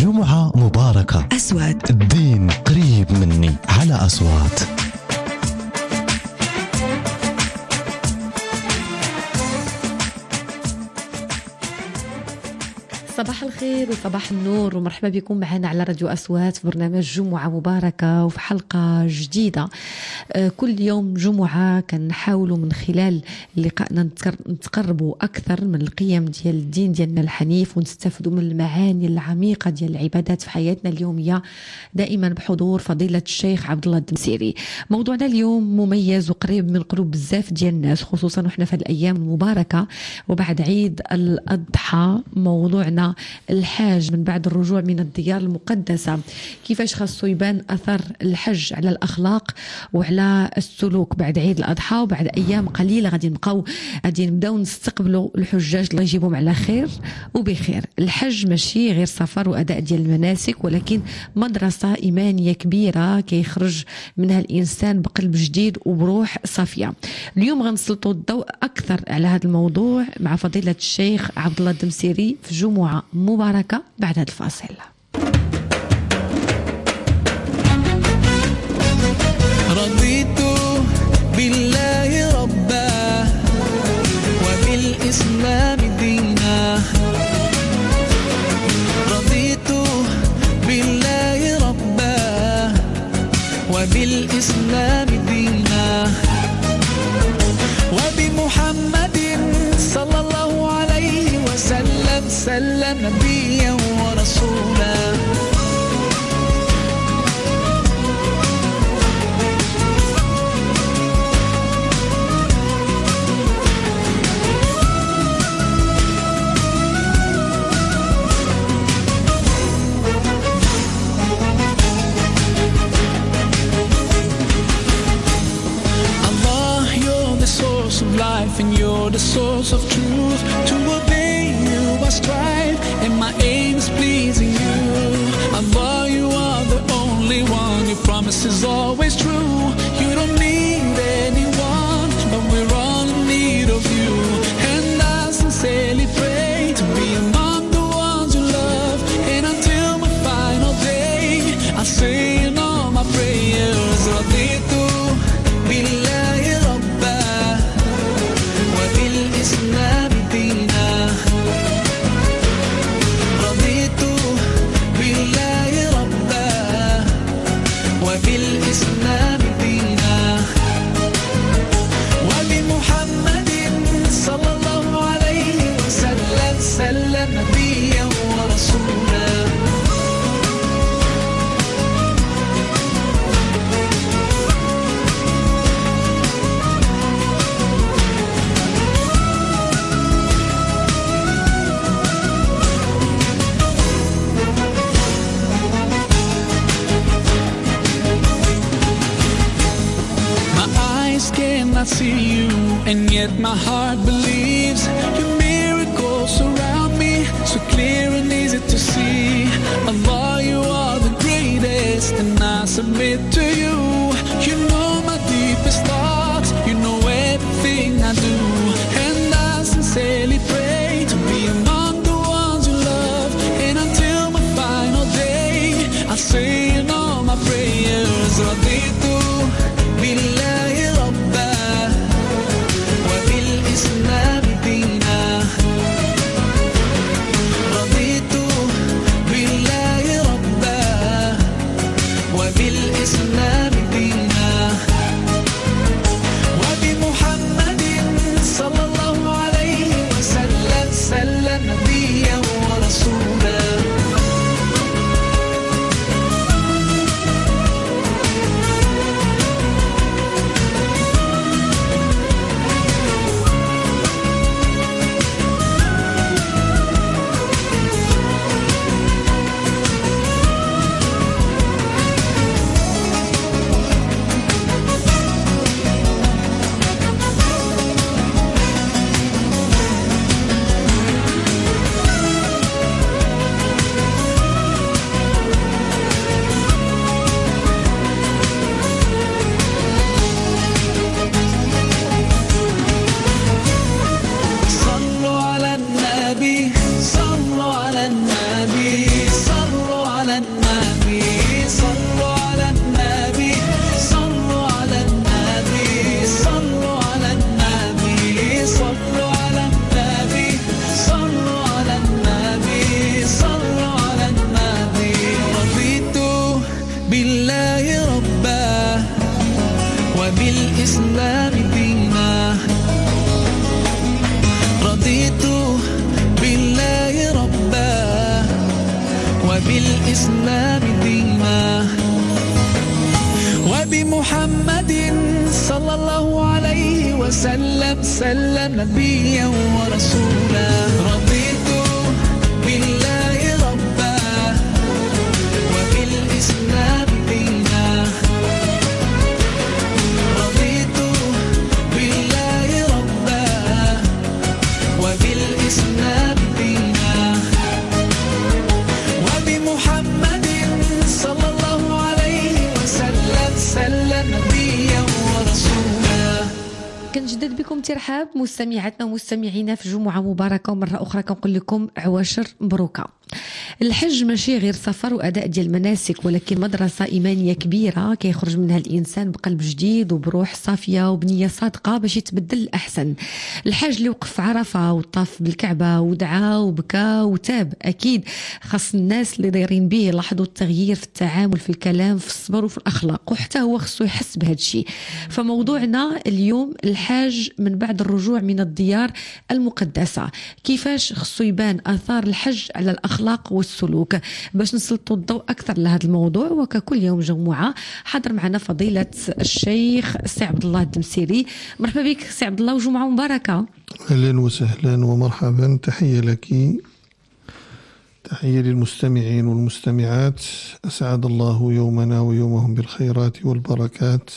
جمعة مباركة. أصوات الدين قريب مني على أصوات. صباح الخير وصباح النور ومرحبا بكم معنا على راديو أصوات في برنامج جمعة مباركة وفي حلقة جديدة. كل يوم جمعة كنحاولوا من خلال لقائنا نتقربوا أكثر من القيم ديال الدين ديالنا الحنيف ونستفدوا من المعاني العميقة ديال العبادات في حياتنا اليومية، دائما بحضور فضيلة الشيخ عبد الله الدمسيري. موضوعنا اليوم مميز وقريب من قلوب بزاف ديال الناس، خصوصا وحنا في الأيام المباركة وبعد عيد الأضحى. موضوعنا الحاج من بعد الرجوع من الديار المقدسة، كيفاش خاصو يبان أثر الحج على الأخلاق وعلى السلوك بعد عيد الأضحى. وبعد أيام قليلة غادي نبداو نستقبلوا الحجاج، الله يجيبهم على خير وبخير. الحج ماشي غير سفر وأداء ديال المناسك، ولكن مدرسة إيمانية كبيرة كيخرج منها الإنسان بقلب جديد وبروح صافية. اليوم غنسلطوا الضوء أكثر على هذا الموضوع مع فضيلة الشيخ عبد الله الدمسيري في جمعة مباركة بعد هذا الفاصل. رضيت بالله ربا وبالإسلام دينا. رضيت بالله ربا وبالإسلام دينا وبمحمد صلى الله عليه وسلم نبيا ورسولا. Life and you're the source of truth. To obey you I strive and my aim is pleasing you. Allah, you are the only one, your promise is always true. You don't need anyone, but we're all in need of you. And I sincerely pray to be among the ones you love, and until my final day I'll say in all my prayers, Raditu billahi rabba وبالإسلام دينا. رضيت بالله ربا وبالإسلام دينا وبمحمد صلى الله عليه وسلم نبيا ورسولا. Cannot see you, and yet my heart believes your miracles surround me, so clear and easy to see. Allah, you are the greatest, and I submit to you. You know my deepest thoughts, you know everything I do, and I sincerely pray to be among the ones you love, and until my final day I'll say in all my prayers, Raditu billahi rabba وبالإسلام دينا. رضيت بالله ربا وبالإسلام وبالإسلام دينا وبمحمد صلى الله عليه وسلم سلم نبيا ورسولا رضيت بالله ربا وبالإسلام دينا رضيت بالله ربا وبالإسلام دينا وبمحمد صلى الله عليه وسلم سلم نبيا ورسولا. كنجدد بكم ترحاب مستمعاتنا ومستمعينا في جمعة مباركة، ومرة أخرى كنقول لكم عواشر مبروكة. الحج ماشي غير سفر وأداء ديال المناسك، ولكن مدرسة إيمانية كبيرة كيخرج منها الإنسان بقلب جديد وبروح صافية وبنية صادقة باش يتبدل الأحسن. الحاج اللي وقف في عرفة وطاف بالكعبة ودعا وبكى وتاب، أكيد خاص الناس اللي دايرين به يلاحظوا التغيير في التعامل، في الكلام، في الصبر وفي الأخلاق، وحتى هو خصو يحس بهذا الشيء. فموضوعنا اليوم الحاج من بعد الرجوع من الديار المقدسة، كيفاش خصو يبان آثار الحج على الأخلاق والسلوك. باش نسلطوا الضوء أكثر لهذا الموضوع وككل يوم جمعة حضر معنا فضيلة الشيخ سي عبد الله الدمسيري. مرحبا بك سي عبد الله وجمعة مباركة. أهلا وسهلا ومرحبا، تحية لك، تحية للمستمعين والمستمعات. أسعد الله يومنا ويومهم بالخيرات والبركات،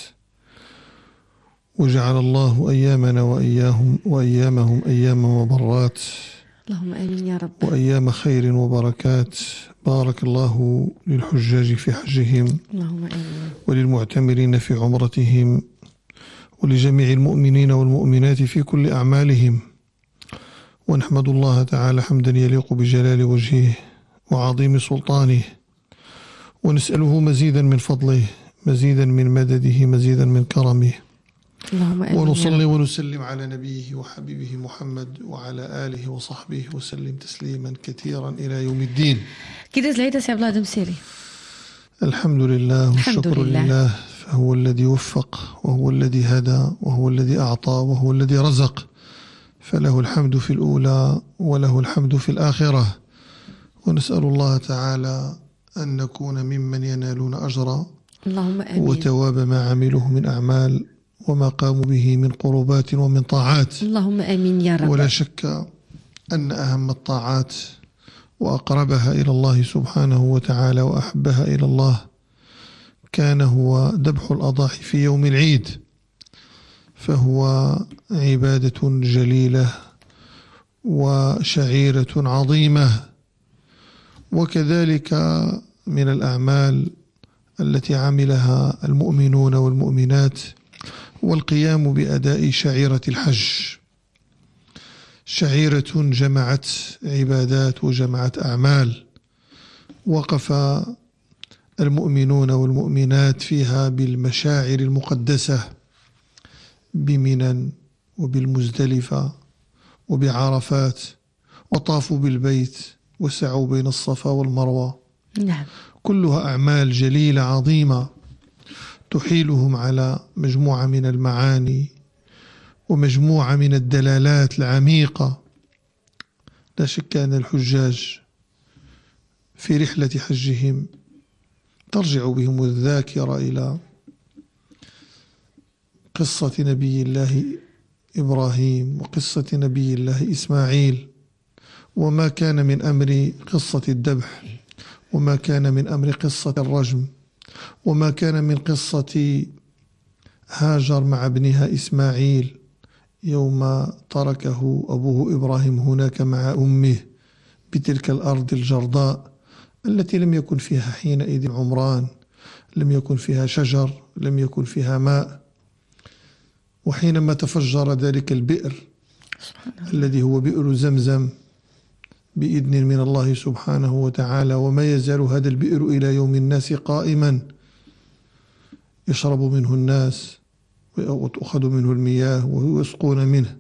وجعل الله أيامنا وأيامهم أيام مبرات، اللهم آمين يا رب، وأيام خير وبركات. بارك الله للحجاج في حجهم، اللهم آمين، وللمعتمرين في عمرتهم، ولجميع المؤمنين والمؤمنات في كل أعمالهم. ونحمد الله تعالى حمدا يليق بجلال وجهه وعظيم سلطانه، ونسأله مزيدا من فضله، مزيدا من مدده، مزيدا من كرمه. ونصلي ونسلم على نبيه وحبيبه محمد وعلى آله وصحبه وسلم تسليما كثيرا إلى يوم الدين. كي داز العيد سي عبد الله دمسيري؟ الحمد لله والشكر لله، فهو الذي وفق وهو الذي هدى وهو الذي أعطى وهو الذي رزق، فله الحمد في الأولى وله الحمد في الآخرة. ونسأل الله تعالى أن نكون ممن ينالون أجرا، اللهم آمين، وتواب ما عملوه من أعمال وما قاموا به من قربات ومن طاعات، اللهم آمين يا رب. ولا شك أن أهم الطاعات وأقربها إلى الله سبحانه وتعالى وأحبها إلى الله كان هو ذبح الأضاحي في يوم العيد، فهو عبادة جليلة وشعيرة عظيمة. وكذلك من الأعمال التي عملها المؤمنون والمؤمنات والقيام بأداء شعيرة الحج، شعيرة جمعت عبادات وجمعت أعمال، وقف المؤمنون والمؤمنات فيها بالمشاعر المقدسة بمنى وبالمزدلفة وبعرفات، وطافوا بالبيت وسعوا بين الصفا والمروة. نعم، كلها أعمال جليلة عظيمة تحيلهم على مجموعة من المعاني ومجموعة من الدلالات العميقة. لا شك أن الحجاج في رحلة حجهم ترجع بهم الذاكرة إلى قصة نبي الله إبراهيم وقصة نبي الله إسماعيل، وما كان من أمر قصة الذبح، وما كان من أمر قصة الرجم، وما كان من قصة هاجر مع ابنها إسماعيل يوم تركه أبوه إبراهيم هناك مع أمه بتلك الأرض الجرداء التي لم يكن فيها حينئذ عمران، لم يكن فيها شجر، لم يكن فيها ماء. وحينما تفجر ذلك البئر الذي هو بئر زمزم بإذن من الله سبحانه وتعالى، وما يزال هذا البئر إلى يوم الناس قائما يشرب منه الناس وتأخذ منه المياه ويسقون منه،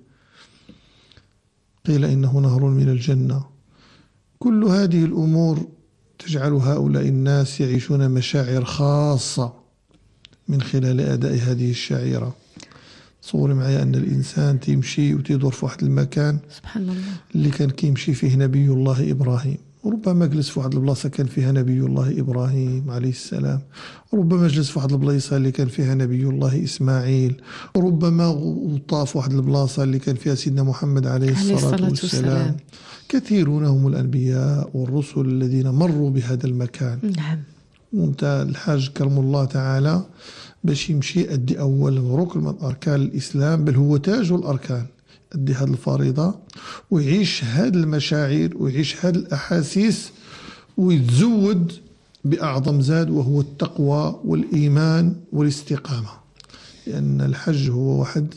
قيل إنه نهر من الجنة. كل هذه الأمور تجعل هؤلاء الناس يعيشون مشاعر خاصة من خلال أداء هذه الشعيرة. تصوري معي أن الإنسان تيمشي وتيدور في واحد المكان سبحان الله اللي كان كيمشي فيه نبي الله إبراهيم، ربما جلس في واحد البلاصة كان فيها نبي الله إبراهيم عليه السلام، ربما جلس في واحد البلاصة اللي كان فيها نبي الله إسماعيل، ربما طاف واحد البلاصة اللي كان فيها سيدنا محمد عليه الصلاة والسلام. كثيرون هم الأنبياء والرسل الذين مروا بهذا المكان. نعم. وانت الحاج كرم الله تعالى باش يمشي أدي أول ركن من أركان الإسلام، بل هو تاج الأركان، أدي هذه الفريضة ويعيش هذه المشاعر ويعيش هذه الأحاسيس ويتزود بأعظم زاد وهو التقوى والإيمان والاستقامة. لأن الحج هو واحد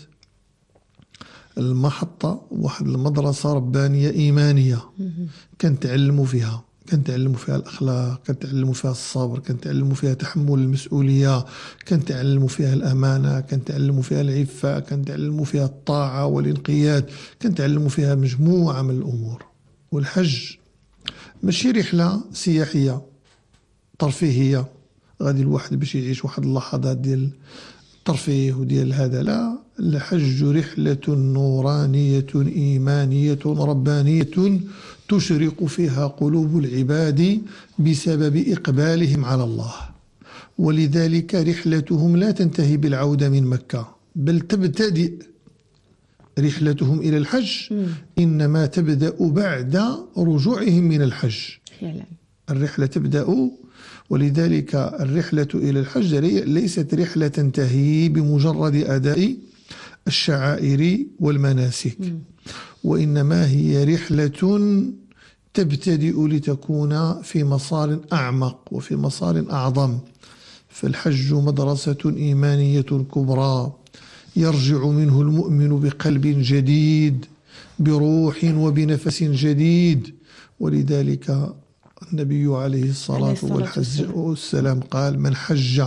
المحطة، واحد المدرسة ربانية إيمانية كنتعلموا فيها الأخلاق، كنتعلموا فيها الصبر، كنتعلموا فيها تحمل المسؤولية، كنتعلموا فيها الأمانة، كنتعلموا فيها العفة، كنتعلموا فيها الطاعة والانقياد، كنتعلموا فيها مجموعة من الأمور. والحج ماشي رحلة سياحية ترفيهية غادي الواحد باش يعيش واحد اللحظات ديال الترفيه وديال هذا، لا، الحج رحلة نورانية إيمانية ربانية تشرق فيها قلوب العباد بسبب إقبالهم على الله. ولذلك رحلتهم لا تنتهي بالعودة من مكة، بل تبتدئ رحلتهم إلى الحج إنما تبدأ بعد رجوعهم من الحج. الرحلة تبدأ، ولذلك الرحلة إلى الحج ليست رحلة تنتهي بمجرد أداء الشعائر والمناسك، وإنما هي رحلة تبتدئ لتكون في مسار أعمق وفي مسار أعظم. فالحج مدرسة إيمانية كبرى يرجع منه المؤمن بقلب جديد بروح وبنفس جديد. ولذلك النبي عليه الصلاة والسلام قال: من حج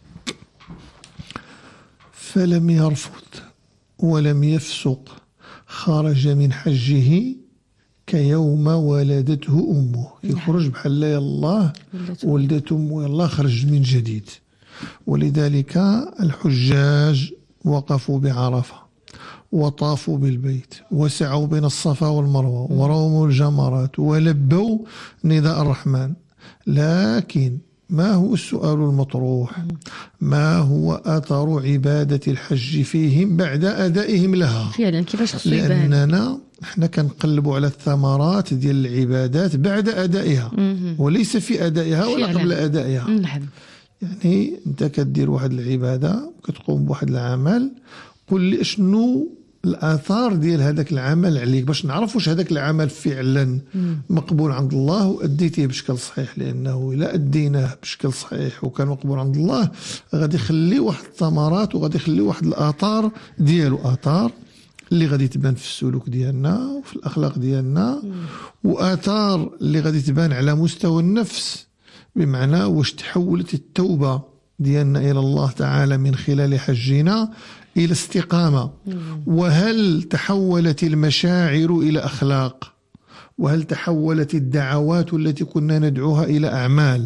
فلم يرفث ولم يفسق خرج من حجه كيوم ولدته أمه. يخرج بحال الله ولدت أمه، الله خرج من جديد. ولذلك الحجاج وقفوا بعرفة وطافوا بالبيت وسعوا بين الصفا والمروة ورموا الجمرات ولبوا نداء الرحمن، لكن ما هو السؤال المطروح؟ ما هو أثر عبادة الحج فيهم بعد أدائهم لها؟ فعلا كيفاش خصو يبان؟ لأننا احنا كنقلبوا على الثمرات ديال العبادات بعد أدائها وليس في أدائها ولا قبل أدائها. نعم. يعني أنت كدير واحد العبادة وكتقوم بواحد العمل، قل لي شنو الآثار ديال هذاك العمل عليك باش نعرف واش هذاك العمل فعلا مقبول عند الله وأديتيه بشكل صحيح. لأنه إلا أديناه بشكل صحيح وكان مقبول عند الله غادي يخلي واحد الثمرات وغادي يخلي واحد الآثار ديالو، آثار اللي غادي تبان في السلوك ديالنا وفي الأخلاق ديالنا، وآثار اللي غادي تبان على مستوى النفس، بمعنى واش تحولت التوبة ديالنا إلى الله تعالى من خلال حجنا إلى استقامة، وهل تحولت المشاعر إلى أخلاق، وهل تحولت الدعوات التي كنا ندعوها إلى أعمال.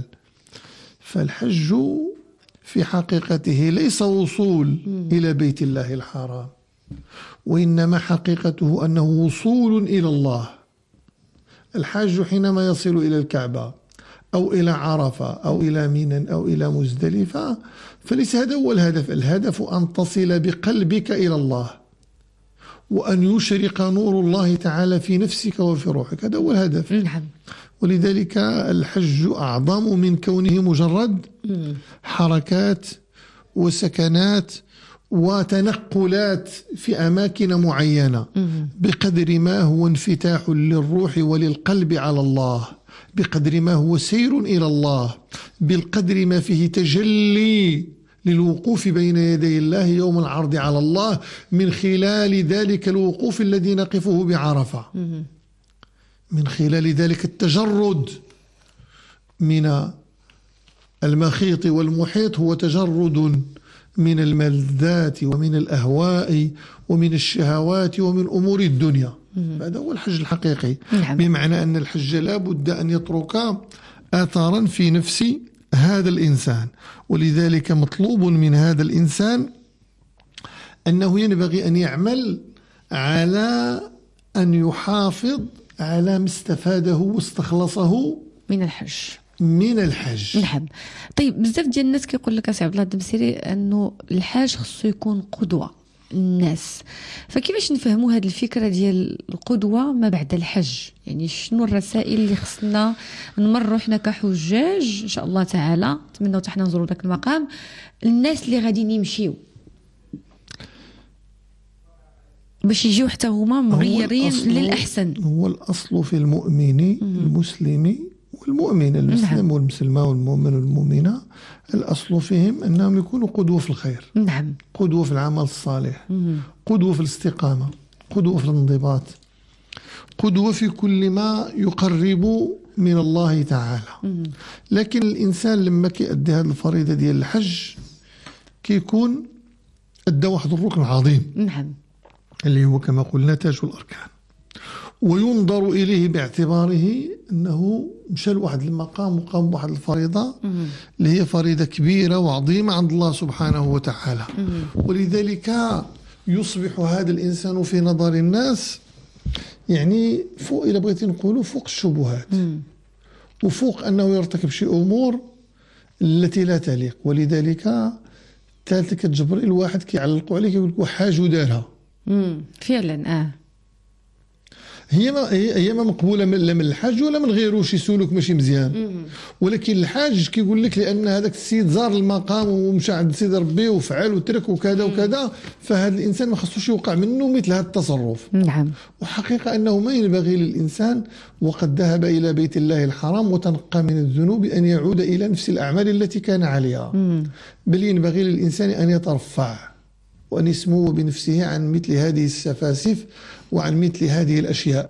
فالحج في حقيقته ليس وصول إلى بيت الله الحرام، وإنما حقيقته أنه وصول إلى الله. الحاج حينما يصل إلى الكعبة أو إلى عرفة أو إلى منى أو إلى مزدلفة فليس هذا هو الهدف. الهدف أن تصل بقلبك إلى الله وأن يشرق نور الله تعالى في نفسك وفي روحك، هذا هو الهدف. نعم. ولذلك الحج أعظم من كونه مجرد حركات وسكنات وتنقلات في أماكن معينة، بقدر ما هو انفتاح للروح وللقلب على الله، بقدر ما هو سير إلى الله، بالقدر ما فيه تجلي للوقوف بين يدي الله يوم العرض على الله من خلال ذلك الوقوف الذي نقفه بعرفة، من خلال ذلك التجرد من المخيط والمحيط، هو تجرد من الملذات ومن الأهواء ومن الشهوات ومن أمور الدنيا. هذا هو الحج الحقيقي. بمعنى أن الحج لا بد أن يترك آثارا في نفس هذا الإنسان. ولذلك مطلوب من هذا الإنسان أنه ينبغي أن يعمل على أن يحافظ على ما استفاده واستخلصه من الحج. نعم. طيب بزاف ديال الناس كيقول لك اسي عبد الله الدمسيري انه الحاج خصو يكون قدوه الناس، فكيفاش نفهموا هذه الفكره ديال القدوه ما بعد الحج؟ يعني شنو الرسائل اللي خصنا نمروا حنا كحجاج ان شاء الله تعالى، نتمنوا حتى حنا نزوروا ذاك المقام، الناس اللي غاديين يمشيو باش يجيو حتى هما مغيرين للاحسن. هو الاصل في المؤمن المسلم والمؤمن، المسلم والمسلمه والمؤمن والمؤمنه، الاصل فيهم انهم يكونوا قدوه في الخير. نعم. قدوه في العمل الصالح، قدوه في الاستقامه، قدوه في الانضباط، قدوه في كل ما يقرب من الله تعالى. لكن الانسان لما كيأدي هذه الفريضه ديال الحج كيكون ادى واحد الركن عظيم. نعم. اللي هو كما قلنا تاج الاركان، وينظر إليه باعتباره أنه مشى لواحد المقام وقام بواحد الفريضة اللي هي فريضة كبيرة وعظيمة عند الله سبحانه وتعالى. ولذلك يصبح هذا الإنسان في نظر الناس يعني فوق، إلى بغيت نقولوا فوق الشبهات وفوق أنه يرتكب شيء أمور التي لا تليق. ولذلك ثالث كتجبر الواحد كيعلقوا عليه كيقول لك حاج دارها فعلا. هي ما مقبوله لا من الحاج ولا من غيره، شي سلوك ماشي مزيان. ولكن الحاج كيقول لك لان هذاك السيد زار المقام ومشى عند سيد ربي وفعل وترك وكذا وكذا، فهذا الانسان ما خصوش يوقع منه مثل هذا التصرف. نعم. وحقيقه انه ما ينبغي للانسان وقد ذهب الى بيت الله الحرام وتنقى من الذنوب ان يعود الى نفس الاعمال التي كان عليها، بل ينبغي للانسان ان يترفع وأن يسمو بنفسه عن مثل هذه السفاسف وعن مثل هذه الأشياء.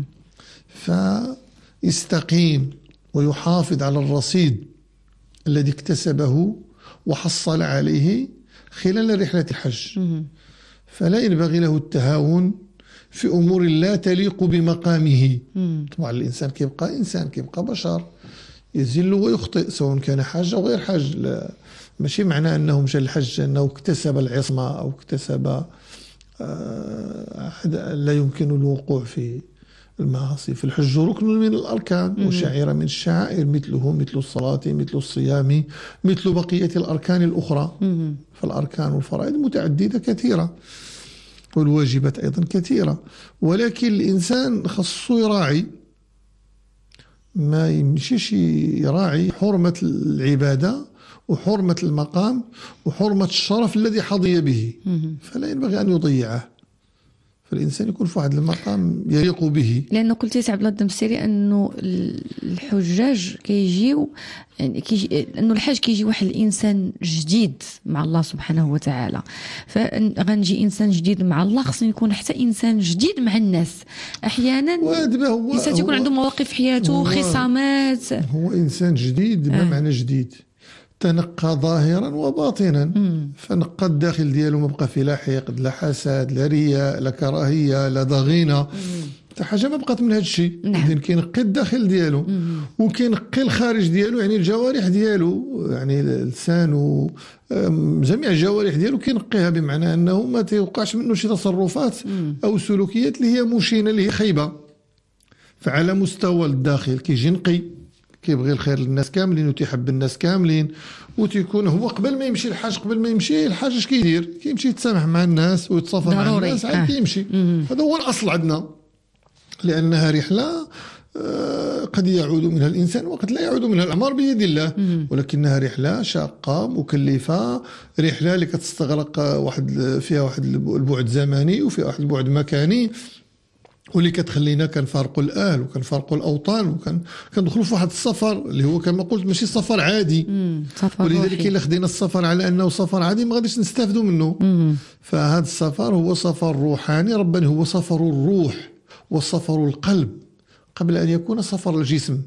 فيستقيم ويحافظ على الرصيد الذي اكتسبه وحصل عليه خلال رحلة الحج. فلا ينبغي له التهاون في أمور لا تليق بمقامه. طبعا الإنسان كيبقى إنسان، كيبقى بشر، يزل ويخطئ سواء كان حاج أو غير حاج. ماشي معنى أنه مشى الحج أنه اكتسب العصمة أو اكتسب لا يمكن الوقوع في المعاصي. في الحج ركن من الأركان وشعيرة من الشعائر مثله مثل الصلاة مثل الصيام مثل بقية الأركان الأخرى. فالأركان والفرائض متعددة كثيرة والواجبات أيضا كثيرة، ولكن الإنسان خصو يراعي، ما يمشيش يراعي حرمة العبادة وحرمة المقام وحرمة الشرف الذي حظي به، فلا ينبغي أن يضيعه. فالإنسان يكون في واحد المقام يليق به. لأنه قلت يا عبد الله الدمسيري أنه الحجاج كيجيو يعني أنه الحاج كيجي واحد الإنسان جديد مع الله سبحانه وتعالى، فغنجي إنسان جديد مع الله خصني يكون حتى إنسان جديد مع الناس. أحيانا الإنسان يكون عنده مواقف في حياته خصامات، هو إنسان جديد. ما معنى جديد؟ تنقى ظاهرا وباطنا. فنقى الداخل ديالو ما بقى فيه لا حقد لا حسد لا رياء لا كراهيه لا ضغينه، حتى حاجه ما بقات من هذا الشيء. اذا كينقي الداخل ديالو وكينقي الخارج ديالو، يعني الجوارح ديالو، يعني لسانه، جميع الجوارح ديالو كينقيها، بمعنى انه ما توقعش منه شي تصرفات او سلوكيات اللي هي مشينه اللي هي خايبه. فعلى مستوى الداخل كيجي نقي، كيبغي الخير للناس كاملين وتيحب الناس كاملين، وتيكون هو قبل ما يمشي الحاج، قبل ما يمشي الحاج اش كيدير؟ كيمشي يتسامح مع الناس ويتصافى مع الناس عاد كيمشي. هذا هو الاصل عندنا، لانها رحله قد يعود منها الانسان وقد لا يعود منها، الامر بيد الله، ولكنها رحله شاقه مكلفه، رحله اللي كتستغرق فيها واحد البعد زمني وفيها واحد البعد مكاني، واللي كتخلينا كنفارقوا الاهل وكنفارقوا الاوطان وكندخلوا في واحد السفر اللي هو كما قلت ماشي سفر عادي. ولذلك الا خدينا السفر على انه سفر عادي ما غاديش نستافدوا منه. فهذا السفر هو سفر روحاني رباني، هو سفر الروح وسفر القلب قبل ان يكون سفر الجسم.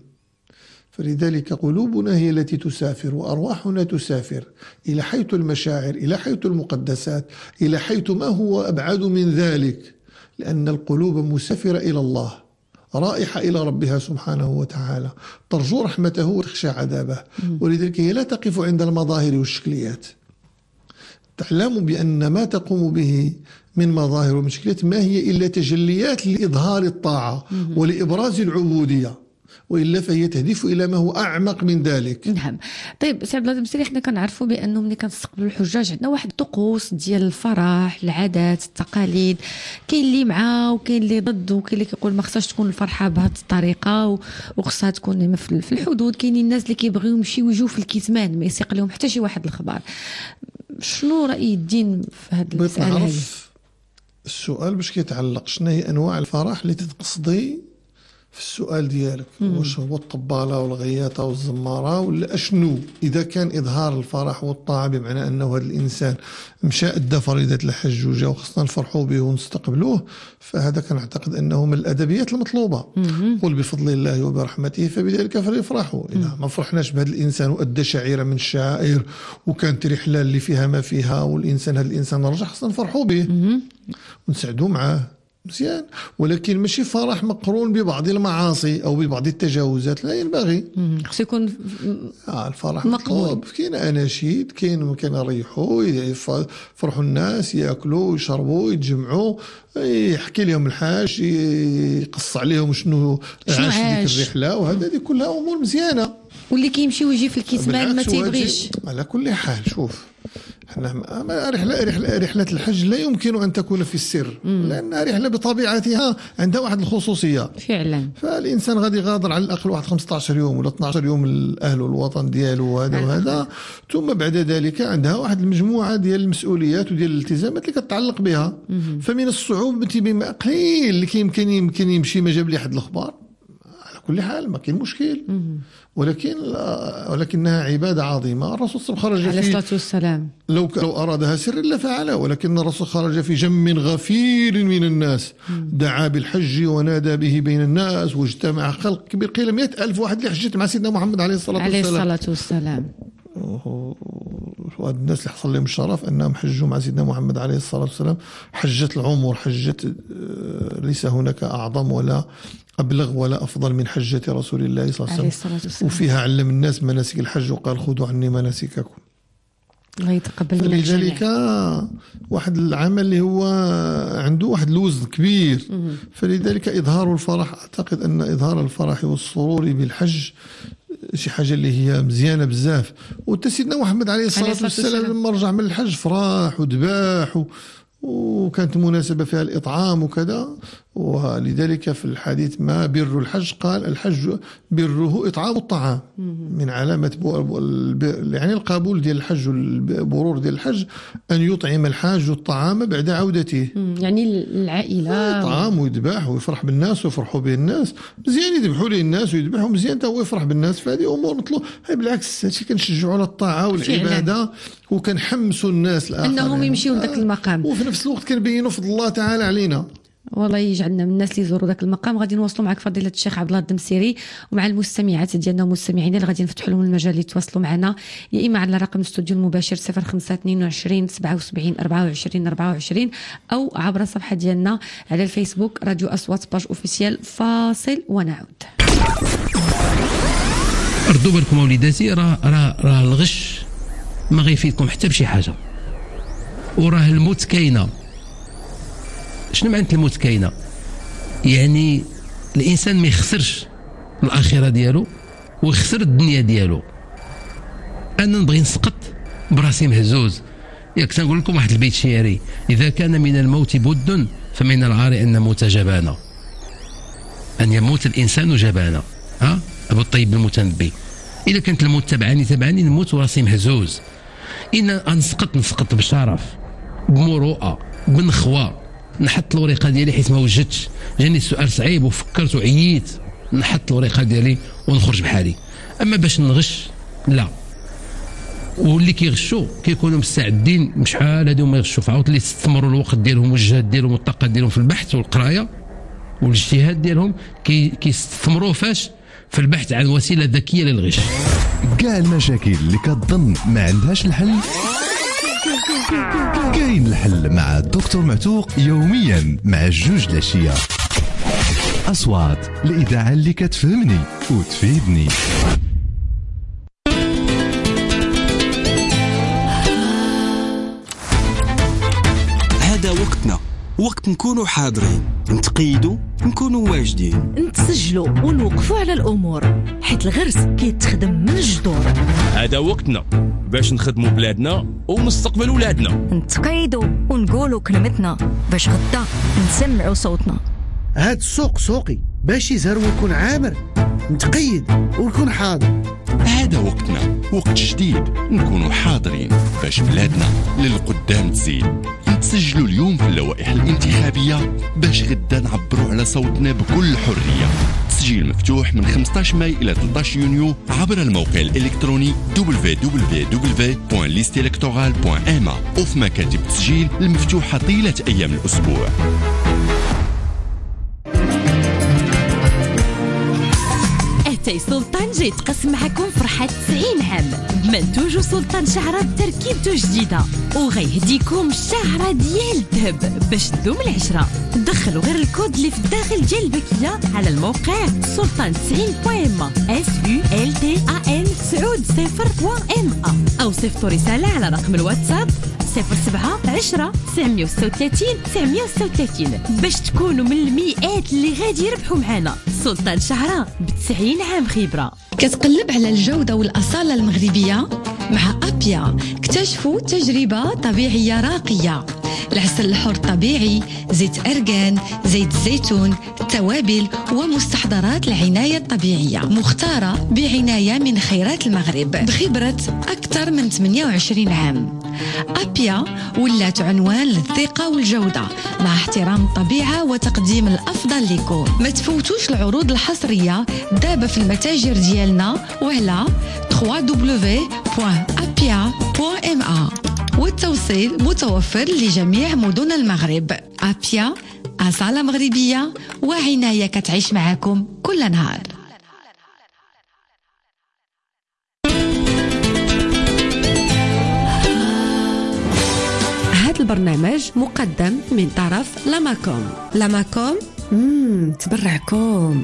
فلذلك قلوبنا هي التي تسافر وارواحنا تسافر الى حيث المشاعر، الى حيث المقدسات، الى حيث ما هو ابعد من ذلك، لأن القلوب مسافرة إلى الله، رائحة إلى ربها سبحانه وتعالى، ترجو رحمته وتخشى عذابه. ولذلك هي لا تقف عند المظاهر والشكليات، تعلم بأن ما تقوم به من مظاهر ومشكلات ما هي إلا تجليات لإظهار الطاعة ولإبراز العبودية، وإلا فهي تهدف إلى ما هو أعمق من ذلك. نعم. طيب سي عبد اللطيف المسيري، حنا كنعرفوا بأنه ملي كنستقبلوا الحجاج عندنا واحد الطقوس ديال الفرح، العادات، التقاليد، كاين اللي معاه وكاين اللي ضد، وكاين اللي كيقول ما خصهاش تكون الفرحة بهذه الطريقة وخصها تكون في الحدود. كاينين الناس اللي كيبغيو يمشيو ويجيو في الكتمان، ما يسيق لهم حتى شي واحد الخبر. شنو رأي الدين في هذه المسألة هذه؟ السؤال باش كيتعلق شنو هي أنواع الفرح اللي تتقصدي في السؤال ديالك؟ واش هو الطبالة والغياطة والزمارة ولا أشنو؟ إذا كان إظهار الفرح والطاعة بمعنى أنه هذا الإنسان مشى أدى فريضة الحج وجا وخصنا نفرحوا به ونستقبلوه، فهذا كنعتقد أنه من الأدبيات المطلوبة. قل بفضل الله وبرحمته فبذلك فليفرحوا. إذا ما فرحناش بهذا الإنسان وأدى شعيرة من الشعائر وكانت رحلة اللي فيها ما فيها والإنسان هذا الإنسان رجع، خصنا نفرحوا به ونسعدوا معاه مزيان، ولكن ماشي فرح مقرون ببعض المعاصي او ببعض التجاوزات، لا ينبغي. خصو يكون الفرح مطلوب. كاين اناشيد، كاين يريحوا يفرحوا الناس، ياكلوا ويشربوا يتجمعوا، يحكي لهم الحاج، يقص عليهم شنو عاش ديك الرحله، وهذه كلها امور مزيانه. واللي كيمشي ويجي في الكتمان ما تيبغيش. على كل حال شوف، رحلة الحج لا يمكن أن تكون في السر، لأنها رحلة بطبيعتها عندها واحد الخصوصية فعلا. فالإنسان غادي يغادر على الأقل واحد 15 يوم ولا 12 يوم الأهل والوطن ديالو وهذا ثم بعد ذلك عندها واحد المجموعة ديال المسؤوليات وديال الالتزامات اللي كتعلق بها. فمن الصعوبة بما قليل اللي يمكن يمشي ما جاب لي أحد الأخبار. على كل حال ما كاين مشكل، ولكنها عبادة عظيمة. الرسول صلى الله عليه وسلم خرج عليه الصلاة والسلام لو أرادها سرا لفعلها، ولكن الرسول خرج في جم غفير من الناس، دعا بالحج ونادى به بين الناس، واجتمع خلق كبير، قيل 100,000 واحد اللي حجت مع سيدنا محمد عليه الصلاة والسلام. وهاد الناس اللي حصل لهم الشرف أنهم حجوا مع سيدنا محمد عليه الصلاة والسلام حجة العمر، حجة ليس هناك أعظم ولا أبلغ ولا أفضل من حجة رسول الله صلى الله عليه وسلم. وفيها علم الناس مناسك الحج وقال خذوا عني مناسككم. الله يتقبل منك. فلذلك واحد العمل اللي هو عنده واحد الوزن كبير. فلذلك إظهار الفرح، أعتقد أن إظهار الفرح والسرور بالحج شي حاجة اللي هي مزيانة بزاف. وسيدنا محمد عليه الصلاة والسلام لما رجع من الحج فراح وذباح وكانت مناسبة فيها الإطعام وكذا. ولذلك في الحديث ما بر الحج قال الحج بره إطعام الطعام، من علامة يعني القبول ديال الحج والبرور ديال الحج أن يطعم الحاج الطعام بعد عودته. يعني العائلة طعام ويذبح ويفرح بالناس ويفرحوا به الناس، مزيان يذبحوا له الناس ويذبحوا مزيان هو يفرح بالناس. فهذه أمور مطلوب. هاي بالعكس هادشي كنشجعوا على الطاعة والعبادة وكنحمسوا الناس الآخرين أنهم يمشيوا لذاك المقام، وفي نفس الوقت كنبينوا فضل الله تعالى علينا. والله يجعلنا من الناس اللي يزوروا ذاك المقام. غادي نواصلوا معك فضيلة الشيخ عبد اللطيف المسيري ومع المستمعات ديالنا ومستمعينا اللي غادي نفتحوا لهم المجال يتواصلوا معنا، يا اما على رقم الاستوديو المباشر 0522 77 24 24 او عبر الصفحه ديالنا على الفيسبوك راديو اصوات باج اوفيسيال. فاصل ونعود. ردوا بالكم وليداتي، راه الغش ما غيفيدكم حتى بشي حاجه، وراه الموت كاينه. شنو معنى الموت كاينه؟ يعني الانسان ما يخسرش الاخره ديالو ويخسر الدنيا ديالو. انا نبغي نسقط براسي مهزوز. ياك تنقول لكم واحد البيت شعري: اذا كان من الموت بد فمن العار ان نموت جبانا. ان يموت الانسان جبانا. ابو الطيب المتنبي. اذا كانت الموت تبعني نموت وراسي مهزوز. ان نسقط بشرف، بمروءه، بنخوه، نحط الورقه ديالي حيت ما وجدتش، جاني السؤال صعيب وفكرت وعييت، نحط الورقه ديالي ونخرج بحالي. اما باش نغش لا. واللي كيغشوا كيكونوا مستعدين بشحال هادو ما يغشوا، فعاود اللي استثمروا الوقت ديالهم والجهد ديالهم والطاقه ديالهم في البحث والقرايه والاجتهاد ديالهم كيستثمروه فاش؟ في البحث عن وسيله ذكيه للغش. كاع المشاكل اللي كتظن ما عندهاش الحل كاين الحل مع الدكتور معتوق يوميا مع 2 العشية. أصوات الإذاعة اللي كتفهمني وتفيدني. وقت نكونوا حاضرين، نتقيدوا نكونوا واجدين، نتسجلوا ونوقفوا على الأمور، حيت الغرس كيتخدم من الجذور. هذا وقتنا باش نخدموا بلادنا ومستقبل ولادنا، نتقيدوا ونقولوا كلمتنا باش غدا نسمعوا صوتنا. هاد السوق سوقي باش يزهر ويكون عامر، نتقيد ويكون حاضر. هذا وقتنا، وقت جديد نكونوا حاضرين باش بلادنا للقدام تزيد. نتسجلوا اليوم في اللوائح الانتخابية باش غدا نعبروا على صوتنا بكل حرية. تسجيل مفتوح من 15 ماي إلى 13 يونيو عبر الموقع الإلكتروني www.listelectorale.ma وفي مكاتب تسجيل المفتوحة طيلة أيام الأسبوع. أتاي سلطان جاي تقسم معكم فرحة 90 عام بمنتوج سلطان شعرة بتركيبته جديدة، وغيهديكم شعرة ديال الذهب باش تدوم العشرة. دخلوا غير الكود اللي في الداخل ديال الباكية على الموقع سلطان 90.ma SULTAN 90.ma أو صيفطوا رسالة على رقم الواتساب 07 10 936 936 باش تكونوا من المئات اللي غادي يربحوا معنا. سلطان شعرة ب90 عام خبرة. كتقلب على الجودة والأصالة المغربية مع أبيا. اكتشفوا تجربة طبيعية راقية، العسل الحر طبيعي، زيت أرغان، زيت الزيتون، توابل ومستحضرات العناية الطبيعية مختارة بعناية من خيرات المغرب بخبرة أكثر من 28 عام. أبيا ولات عنوان للثقة والجودة مع احترام الطبيعة وتقديم الأفضل لكم. ما تفوتوش العروض الحصرية دابا في المتاجر ديالنا وعلى www.apia.ma والتوصيل متوفر لجميع مدن المغرب. أبيا أصالة مغربية وعناية كتعيش معاكم كل نهار. هذا البرنامج مقدم من طرف لاماكوم. لاماكوم تبرعكم.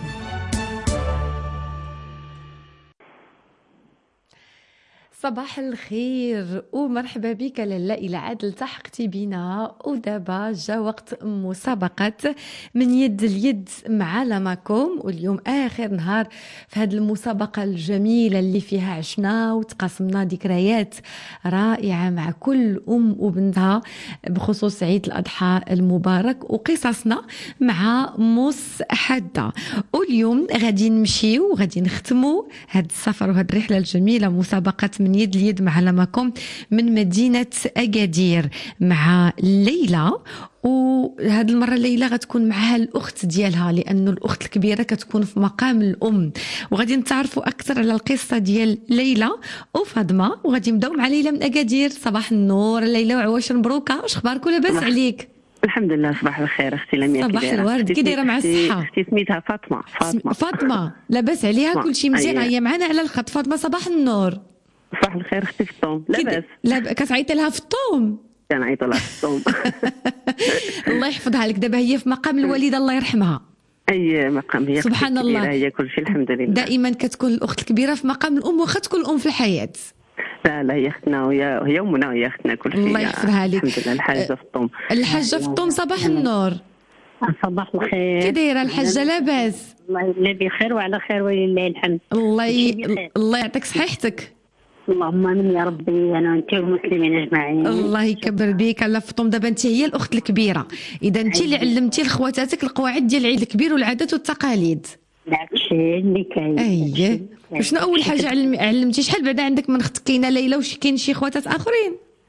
صباح الخير ومرحبا بك لاله الى عاد التحقتي بنا، ودابا جا وقت مسابقه من يد اليد مع لاماكوم، واليوم اخر نهار في هذه المسابقه الجميله اللي فيها عشنا وتقاسمنا ذكريات رائعه مع كل ام وبنتها بخصوص عيد الاضحى المبارك وقصصنا مع موس حاده. واليوم غادي نمشيو وغادي نختموا هذا السفر وهذه الرحله الجميله مسابقه من يد اليد مع لاماكوم من مدينة أكادير مع ليلى. وهذه المرة ليلى غتكون معها الأخت ديالها، لأنه الأخت الكبيرة كتكون في مقام الأم، وغادي نتعرفوا أكثر على القصة ديال ليلى وفاطمة. وغادي نبداو مع ليلى من أكادير. صباح النور ليلى وعواش مبروكة، واش أخبارك ولاباس عليك؟ الحمد لله. صباح الخير اختي لميا. صباح الورد، كي دايره مع الصحه؟ اختي سميتها فاطمه. لاباس عليها؟ كلشي مزيان؟ هي معنا على الخط. فاطمه صباح النور. صباح الخير اختي في الطوم. لاباس؟ كتعيطي لها في الطوم؟ كنعيط لها في الطوم. الله يحفظها لك. دابا هي في مقام الوالده الله يرحمها. اي مقام هي سبحان الله. هي كلشي الحمد لله. دائما كتكون الاخت الكبيره في مقام الام، واخا تكون الام في الحياه. لا هي اختنا وهي امنا وهي اختنا كلشي. الله يحفظها لك. الحمد لله. الحاجه في الطوم. الحاجه في الطوم صباح النور. صباح الخير. كي دايره الحاجه؟ لاباس؟ الله بخير وعلى خير ولله الحمد. الله يعطيك صحيحتك. اللهم امين يا ربي، انا وانت والمسلمين اجمعين. الله يكبر بيك. الله فطوم. دابا انت هي الاخت الكبيره، اذا انت اللي علمتي لخواتاتك القواعد ديال العيد الكبير والعادات والتقاليد. داكشي اللي كاين. اييه. وشنو اول حاجه علمتي؟ شحال بعدا عندك من اخت؟ كاينه ليلى وش كاين شي خواتات اخرين؟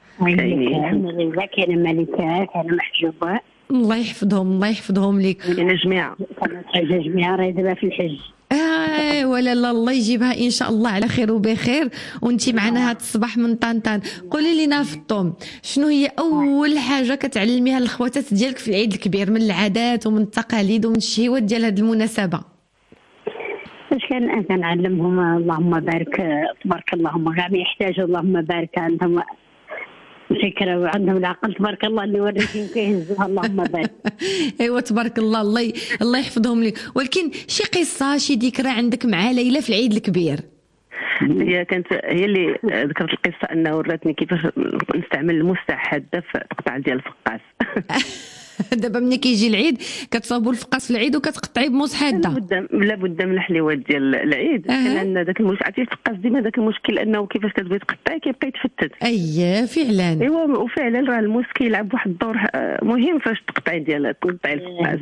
كاينه ملكه، كاينه محجوبه. الله يحفظهم. الله يحفظهم لك. كاينه جميعه. كاينه جميعه راهي دابا في الحج. ولا لا، الله يجيبها ان شاء الله على خير وبخير. وانتي معنا هذا الصباح من طنطان. قولي لنا في الطوم، شنو هي اول حاجه كتعلميها للخواتات ديالك في العيد الكبير من العادات ومن التقاليد ومن الشهوات ديال هذه المناسبه؟ اش كنعلمهم اللهم بارك تبارك اللهم كاع ما يحتاجوا اللهم بارك، عندهم فكره وعندهم العقل تبارك الله اللي وريتهم كيهزوها اللهم بارك. ايوا تبارك الله. الله يحفظهم لك. ولكن شي قصه شي ذكرى عندك مع ليلى في العيد الكبير؟ هي اللي ذكرت القصه انه وراتني كيفاش نستعمل المفتاح حاده في القطع ديال الفقاس. دابا ملي كيجي العيد كتصاوبوا الفقاس في العيد وكتقطعي بموس حاده. لابد من الحليوات ديال العيد، لان داك المشكل عرفتي الفقاس ديما داك المشكل انه كيفاش كتبغي تقطعي كيبقى يتفتت. فعلا. ايوا وفعلا راه الموس كيلعب واحد الدور مهم فاش تقطعي تقطعي الفقاس.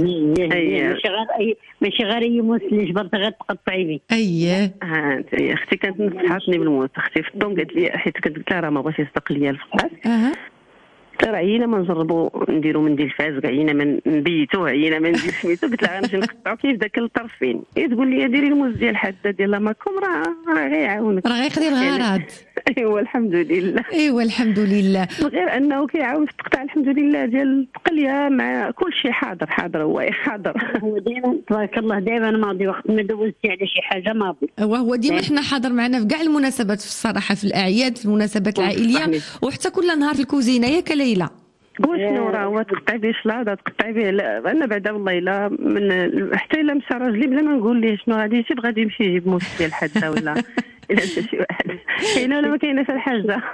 ماشي غير اي موس اللي جبرت غير تقطعي به. ها انت يا اختي كانت نصحاتني بالموس، اختي في الطوم قالت لي حيت قلت لها راه ما بغاش يصدق ليا الفقاس. راه عينا ما نجربوا نديروا منديل فازق، عينا ما نبيتوه، عينا ما ندير سميتو. قلت لها غنمشي نقطعو كيف داك الطرفين. تقول لي ديري الموز ديال حاده ديال لاماكوم راه غيعاونك، راه غيقضي الغرض. ايوا الحمد لله. ايوا الحمد لله. غير انه كيعاون في التقطاع الحمد لله ديال التقليه مع كل شيء حاضر هو حاضر. هو دائما تبارك الله دائما ماضي، وقت ما دوزتي على شي حاجه ماضي. وهو ديما حنا حاضر معنا في كاع المناسبات، في الصراحه في الاعياد، في المناسبات العائليه، وحتى كل نهار في الكوزينه ياك ليلى. وشنو راه هو تقطعي به شلاضه، تقطعي به انا بعدا والله الا من حتى الا مشى راجلي بلا ما نقول ليه شنو غادي يجيب، غادي يمشي يجيب موس ديال حده ولا الا مشى شي واحد. كاينه ولا ما كايناش الحاجه؟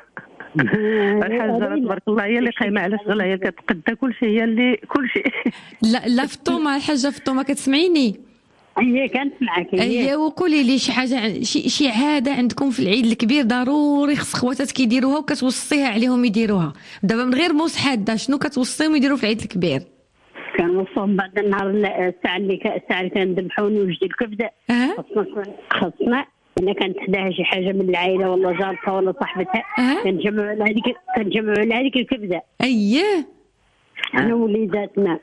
الحاجه تبارك الله هي اللي قايمه على شغلها، هي كتقدا كل شيء، هي اللي كل شيء. لا فطومه الحاجه فطومه كتسمعيني؟ هي كانت معاك. وقولي لي شي حاجه، شي عاده عندكم في العيد الكبير ضروري خص خواتات كيديروها وكتوصيها عليهم يديروها دابا من غير موس حاده، شنو كتوصيهم يديروا في العيد الكبير؟ كنوصيهم بعد النهار الساعه اللي كنذبحوا نوجدوا الكبده. خصنا انا كانت حداها شي حاجه من العائله ولا جارتها ولا صاحبتها، كنجمعوا على هذيك الكبده. انا وليداتنا،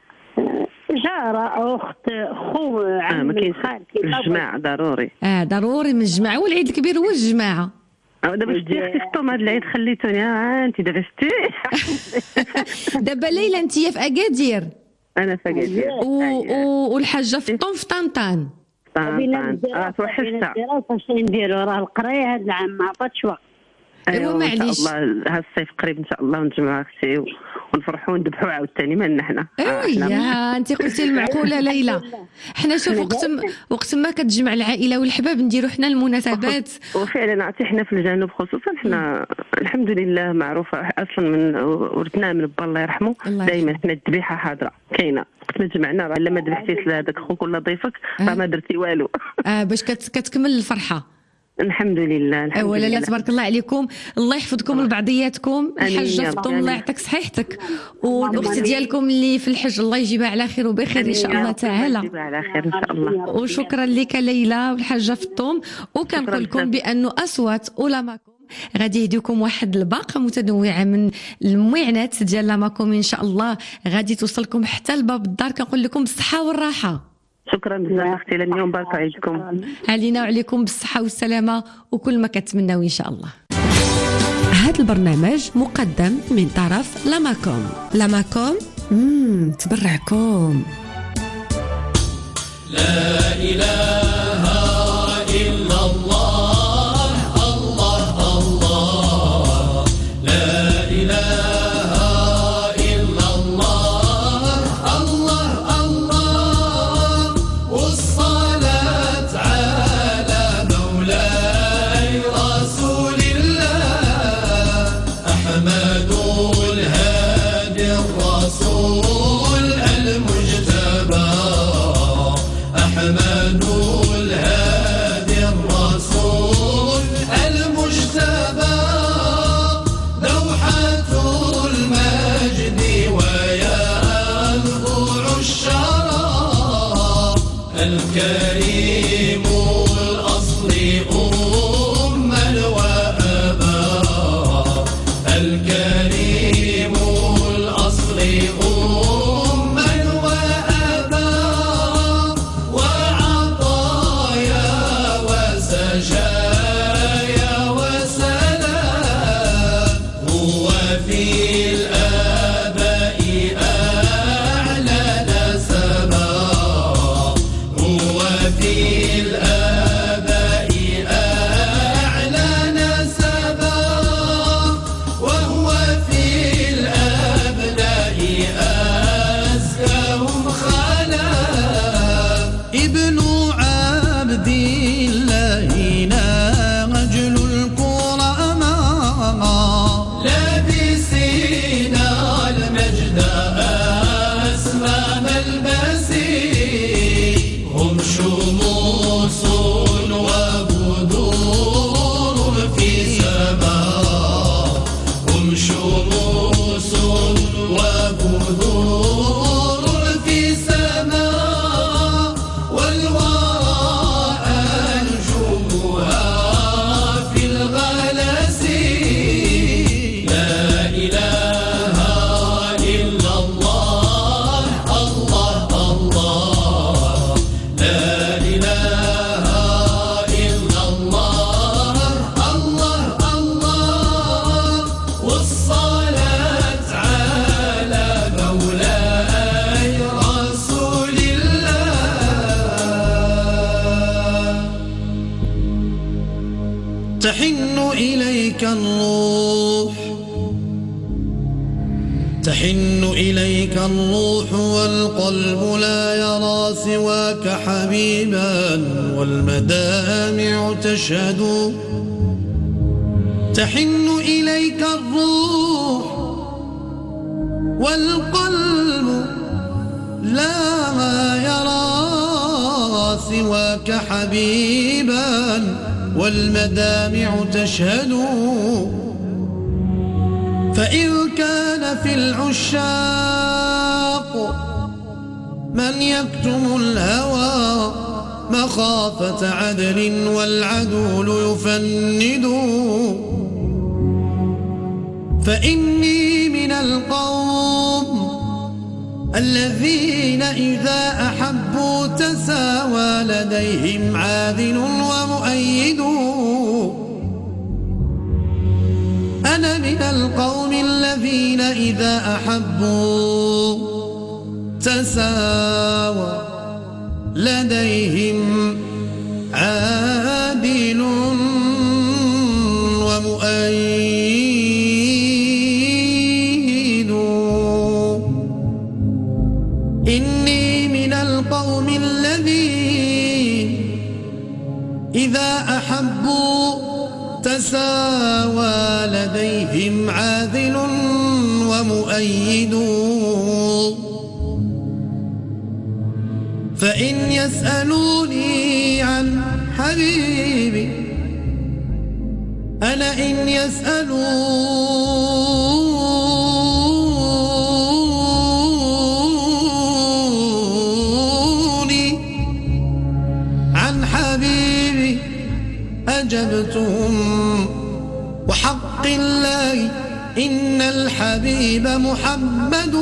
جارة، أخت، خو، عم، خالتي، الجماعة ضروري. ضروري من الجماعة، والعيد الكبير هو الجماعة. دابا شتي اختي فطوم هاد العيد خليتوني انت دابا شتي. دابا ليلى انت في اكادير. انا في اكادير. والحاجة فطوم في طنطان. توحشتها. فاش نديروا راه القرايه هاد العام ما عطاتش وقت. ايوا معليش ان شاء الله هاد الصيف قريب ان شاء الله ونجمعوا اختي ونفرحوا ونذبحوا عاوتاني مالنا حنا. ايوا انت قلتي المعقوله ليلى. حنا شوف وقت ما كتجمع العائله والحباب نديروا حنا المناسبات. وفعلا عرفتي حنا في الجنوب خصوصا حنا الحمد لله معروفه اصلا من ورثناه من با الله يرحمه، دائما حنا الذبيحه حاضره كاينه. وقت ما جمعنا راه الا ما ذبحتيش لهذاك خوك ولا ضيفك راه ما درتي والو. باش كتكمل الفرحه. الحمد لله. ولا لا تبارك الله عليكم، الله يحفظكم لبعضياتكم. الحاجه فطوم الله يعطيك صحيحتك، والاخت ديالكم اللي في الحج الله يجيبها على خير وبخير ان شاء الله تعالى. يجيبها على خير ان شاء الله. وشكرا لك ليلى والحاجه فطوم، وكنقول لكم بانه اصوات ولاماكم غادي يهديكم واحد الباقه متنوعه من المعينات ديال لاماكم ان شاء الله، غادي توصلكم حتى لباب الدار. كنقول لكم بالصحه والراحه. شكرا بزاف اختي لليوم، بارك عيدكم علينا وعليكم بالصحه والسلامه وكل ما كتمناو ان شاء الله. هذا البرنامج مقدم من طرف لاماكوم. لاماكوم تبرعكم. لا اله الا الله، الله الله، لا اله المجتبى أحمد تحن إليك الروح، تحن إليك الروح والقلب لا يرى سواك حبيبا والمدامع تشهد. تحن إليك الروح والقلب لا يرى سواك حبيبا والمدامع تشهد. فإن كان في العشاق من يكتم الهوى مخافة عدل والعدول يفند، فإني من القوم الذين إذا أحبوا تساوى لديهم عادل ومؤيد. أنا من القوم الذين إذا أحبوا تساوى لديهم عادل ومؤيد. إني من القوم الذين إذا أحبوا تساوى لديهم عادل ومؤيد. فإن يسألوني عن حبيبي أنا إن يسألوني عن حبيبي أجبتهم وحق الله إن الحبيب محمد.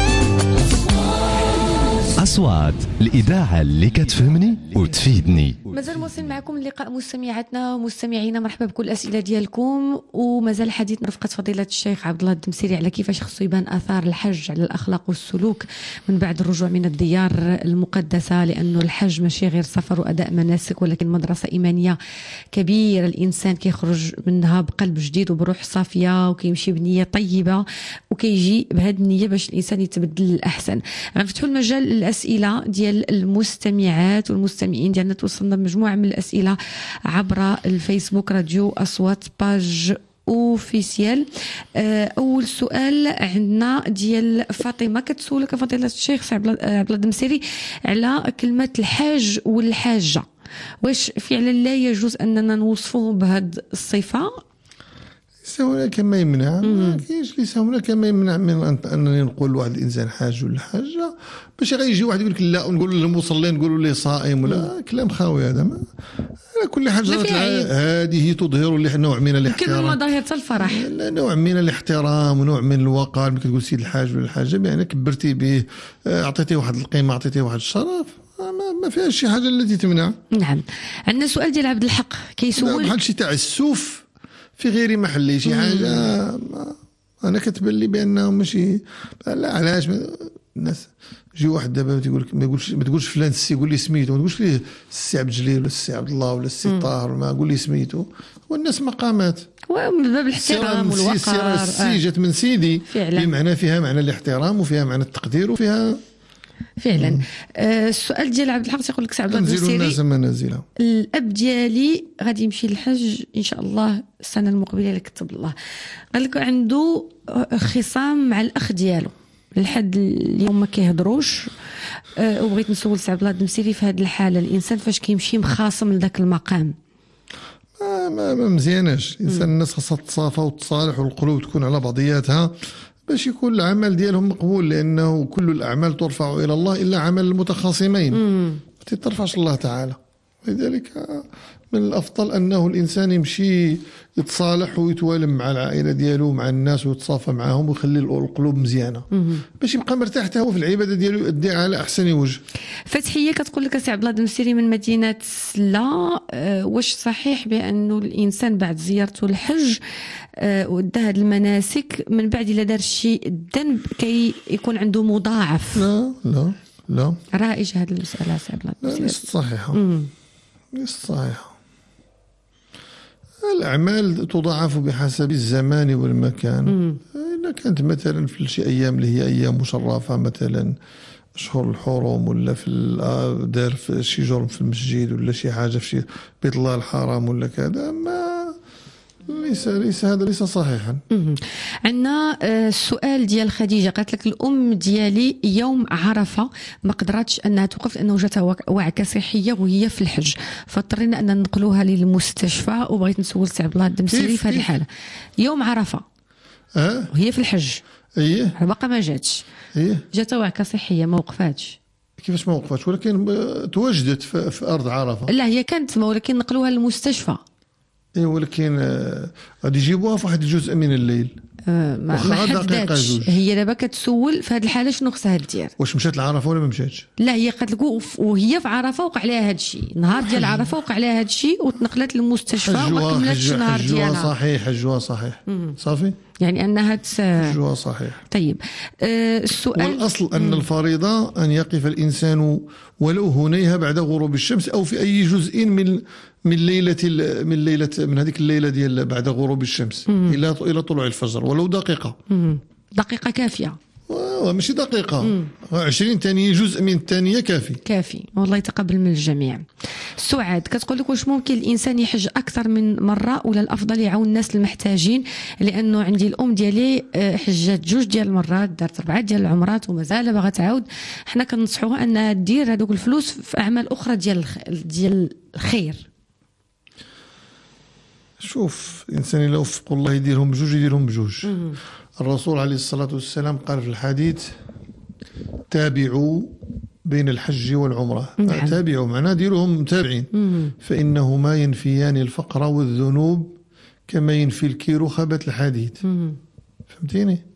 الإذاعة اللي كتفهمني وتفيدني. مازال مواصلين معكم اللقاء مستمعاتنا ومستمعينا، مرحبا بكل الاسئله ديالكم. ومازال حديثنا رفقه فضيله الشيخ عبد الله الدمسيري على كيفاش خصو يبان اثار الحج على الاخلاق والسلوك من بعد الرجوع من الديار المقدسه، لانه الحج ماشي غير سفر واداء مناسك، ولكن مدرسه ايمانيه كبيره. الانسان كيخرج منها بقلب جديد وبروح صافيه، وكيمشي بنيه طيبه، وكيجي بهذه النيه باش الانسان يتبدل للاحسن. غنفتحوا المجال للاسئله ديال المستمعات والمستمعين ديالنا. توصلنا بمجموعه من الاسئله عبر الفيسبوك راديو اصوات باج اوفيسيال. اول سؤال عندنا ديال فاطمه، كتسولك فضيله الشيخ عبد الله الدمسيري على كلمه الحاج والحاجه، واش فعلا لا يجوز اننا نوصفوهم بهذه الصفه؟ ليس هناك ما يمنع، ما كاينش ليس هناك ما يمنع من انني نقول لواحد الانسان حاج ولا حاجه، باش غيجي واحد يقول لك لا ونقول للمصلي نقولوا ليه صائم ولا كلام خاوي. هذا ما على كل حاجه هذه تظهر نوع من الاحترام، كما مظاهر الفرح، نوع من الاحترام ونوع من الوقار. ملي كتقول سيد الحاج ولا الحاجه يعني كبرتي به، اعطيتيه واحد القيمه، اعطيتيه واحد الشرف، ما فيهاش شي حاجه التي تمنع. نعم. عندنا سؤال ديال عبد الحق كيسول بحال شي تعسف في غير محله، شي حاجه انا كتبان لي بانه ماشي. لا علاش الناس يجي واحد دابا تيقول لك ما تقولش فلان السي، قول لي سميتو، ما تقولش ليه السي عبد الجليل ولا السي عبد الله ولا السي طاهر، ما قول لي سميتو. والناس مقامات ومن باب الاحترام والوقار. السي جات من سيدي بمعنى فيها معنى الاحترام وفيها معنى التقدير وفيها فعلا. السؤال ديال عبد الحق تيقول لك سي عبد الله الدمسيري، الناس منازلها. الاب ديالي غادي يمشي للحج ان شاء الله السنه المقبله اللي كتب الله، قال لك عنده خصام مع الاخ ديالو لحد اليوم ما كيهضروش. وبغيت نسول سي عبد الله الدمسيري في هذه الحاله الانسان فاش كيمشي مخاصم لذاك المقام؟ ما مزياناش. الانسان الناس خاصها تتصافى وتصالح والقلوب تكون على بعضياتها باش يكون العمل ديالهم مقبول، لانه كل الاعمال ترفع الى الله الا عمل المتخاصمين ما ترفعش الله تعالى. لذلك من الافضل انه الانسان يمشي يتصالح ويتوالم مع العائله ديالو مع الناس ويتصافى معهم ويخلي القلوب مزيانه باش يبقى مرتاح حتى هو في العباده ديالو يديها على احسن وجه. فتحيه كتقول لك سي عبد الله الدمسيري من مدينه سلا، واش صحيح بانه الانسان بعد زيارته الحج ودى هذه المناسك من بعد الا دار شي ذنب كي يكون عنده مضاعف؟ لا لا لا، رائج هذه المساله سي عبد الله الدمسيري. ليست صحيحه، ليست صحيحه. الأعمال تضاعف بحسب الزمان والمكان. إذا كانت مثلا في شي أيام اللي هي أيام مشرفة، مثلا أشهر الحرم، ولا في دار في شي جرم في المسجد، ولا شي حاجة في شي بيت الله الحرام ولا كذا، ما ليس هذا ليس صحيحا. عندنا السؤال ديال خديجه، قالت لك الام ديالي يوم عرفه ما قدرتش انها توقف لانه جاتها وعكه صحيه وهي في الحج، فاضطرينا ان ننقلوها للمستشفى. وبغيت نسول سي عبد الله الدمسيري في هذه الحاله يوم عرفه وهي في الحج، باقا ما جاتش، جاتها وعكه صحيه ما وقفاتش. كيفاش ما وقفاتش؟ ولكن تواجدت في ارض عرفه. لا هي كانت ولكن نقلوها للمستشفى. ولكن غادي يجيبوها في واحد الجزء من الليل. ما حددتش. هي دابا كتسول في هذه الحاله شنو خصها دير؟ واش مشات لعرفه ولا ما مشاتش؟ لا هي قالت لك وهي في عرفه وقع عليها هذا الشيء، نهار ديال عرفه وقع عليها هذا الشيء وتنقلت للمستشفى وما كملتش النهار ديالها. صحيح، حجوها صحيح. صافي، يعني انها حجوها صحيح. طيب السؤال والاصل ان الفريضه ان يقف الانسان ولو هنيها بعد غروب الشمس او في اي جزء من ليله من هذيك الليله ديال بعد غروب الشمس الى طلوع الفجر، ولو دقيقه. دقيقه كافيه. ماشي دقيقه، 20 ثانيه، جزء من الثانيه كافي. والله يتقبل من الجميع. سعاد كتقول لك واش ممكن الانسان يحج اكثر من مره ولا الافضل يعاون الناس المحتاجين؟ لانه عندي الام ديالي حجات 2 ديال المرات، دارت 4 ديال العمرات ومازال باغا تعاود. حنا كننصحوها انها دير هذوك الفلوس في اعمال اخرى ديال الخير. شوف الانسان الا وفق الله يديرهم بجوج. الرسول عليه الصلاة والسلام قال في الحديث: تابعوا بين الحج والعمرة. تابعوا معناه ديروهم متابعين، فإنهما ينفيان الفقر والذنوب كما ينفي الكير خبث الحديد. فهمتيني؟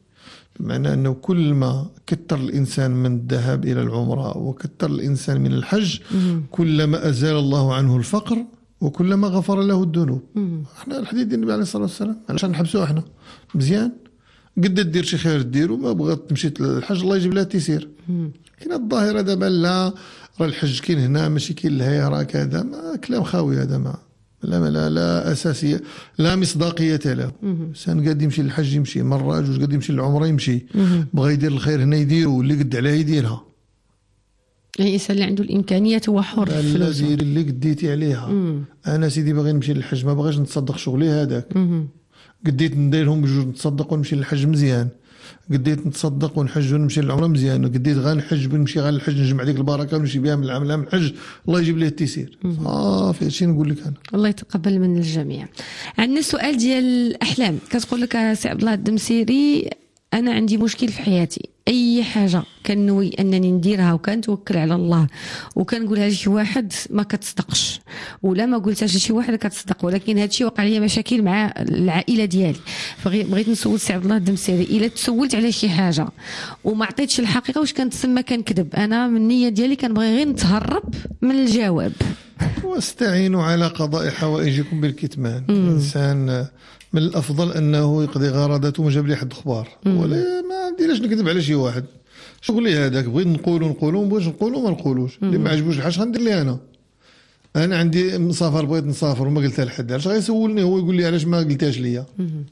بمعنى أنه كل ما كثر الإنسان من الذهاب إلى العمرة وكثر الإنسان من الحج كلما أزال الله عنه الفقر وكلما غفر له الذنوب. احنا الحديث ديال النبي عليه الصلاة والسلام علاش نحبسوه احنا مزيان قد دير شي خير ديرو ما بغات تمشي للحج الله يجيب لها التيسير. كاين الظاهرة دابا لا راه الحج كاين هنا ماشي كاين لهيه راه كذا ما كلام خاوي هذا ما لا أساسية لا مصداقية له. إنسان قد يمشي للحج يمشي مرة جوج قد يمشي للعمرة يمشي بغى يدير الخير هنا يديرو واللي قد عليه يديرها. يعني الإنسان اللي عنده الإمكانيات هو حر في فلوسه. ديري اللي قديتي عليها. أنا سيدي باغي نمشي للحج ما بغاش نتصدق شغلي هذاك. قديت نديرهم بجوج نتصدق ونمشي للحج مزيان. قديت نتصدق ونحج ونمشي للعمره مزيان. قديت غنحج ونمشي غير للحج نجمع ديك البركه ونمشي بها من العام لعام الحج الله يجيب ليه التيسير. في هادشي نقول لك انا الله يتقبل من الجميع. عندنا سؤال ديال الاحلام كتقول لك سي عبد الله الدمسيري انا عندي مشكل في حياتي اي حاجه كنوي انني نديرها وكنتوكل على الله وكنقولها لشي واحد ما كتصدقش ولا ما قلتهاش لشي واحد كتصدق ولكن هادشي وقع لي مشاكل مع العائله ديالي. بغيت نسول سي عبد الله الدمسيري الا تسولت على شي حاجه وما عطيتش الحقيقه واش كنتسمى كنكذب؟ انا من النيه ديالي كنبغي غير نتهرب من الجواب. واستعينوا على قضاء حوائجكم بالكتمان. الانسان من الافضل انه يقضي غرضاته وما جاب لي حد اخبار ولا ما نديرش نكذب على شي واحد. شغلي هذاك بغيت نقولوا ما بغيتش نقولوا ما نقولوش. اللي ما عجبوش الحاجه غندير لي انا عندي مسافر بغيت نسافر وما قلتها لحد علاش غيسولني هو يقول لي علاش ما قلتهاش ليا.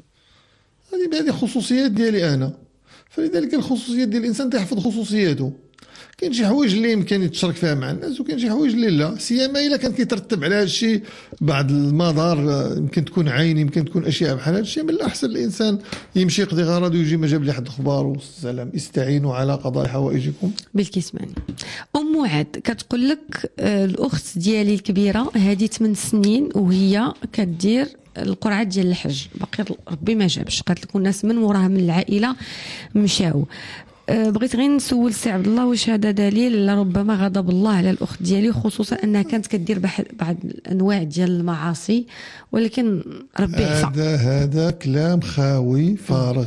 هذه خصوصيات ديالي انا. فلذلك الخصوصيات ديال الانسان تحفظ خصوصياته. كاين شي حوايج اللي يمكن يتشارك فيها مع الناس وكاين شي حوايج اللي لا سيما الا كان كيترتب على هذا الشيء بعض المضار يمكن تكون عين يمكن تكون اشياء بحال هذا الشيء. من الاحسن الانسان يمشي يقضي غرضه ويجي ما جاب لي حد اخبار والسلام. استعينوا على قضاء حوائجكم بالكتمان. ام معاد كتقول لك الاخت ديالي الكبيره هذه 8 سنين وهي كدير القرعه ديال الحج باقي ربي ما جابش. قالت لك الناس من وراها من العائله مشاو. بغيت غير نسول سي عبد الله واش هذا دليل ربما غضب الله على الاخت ديالي خصوصا انها كانت كدير بعض الانواع ديال المعاصي ولكن ربي عفا. هذا كلام خاوي فارغ.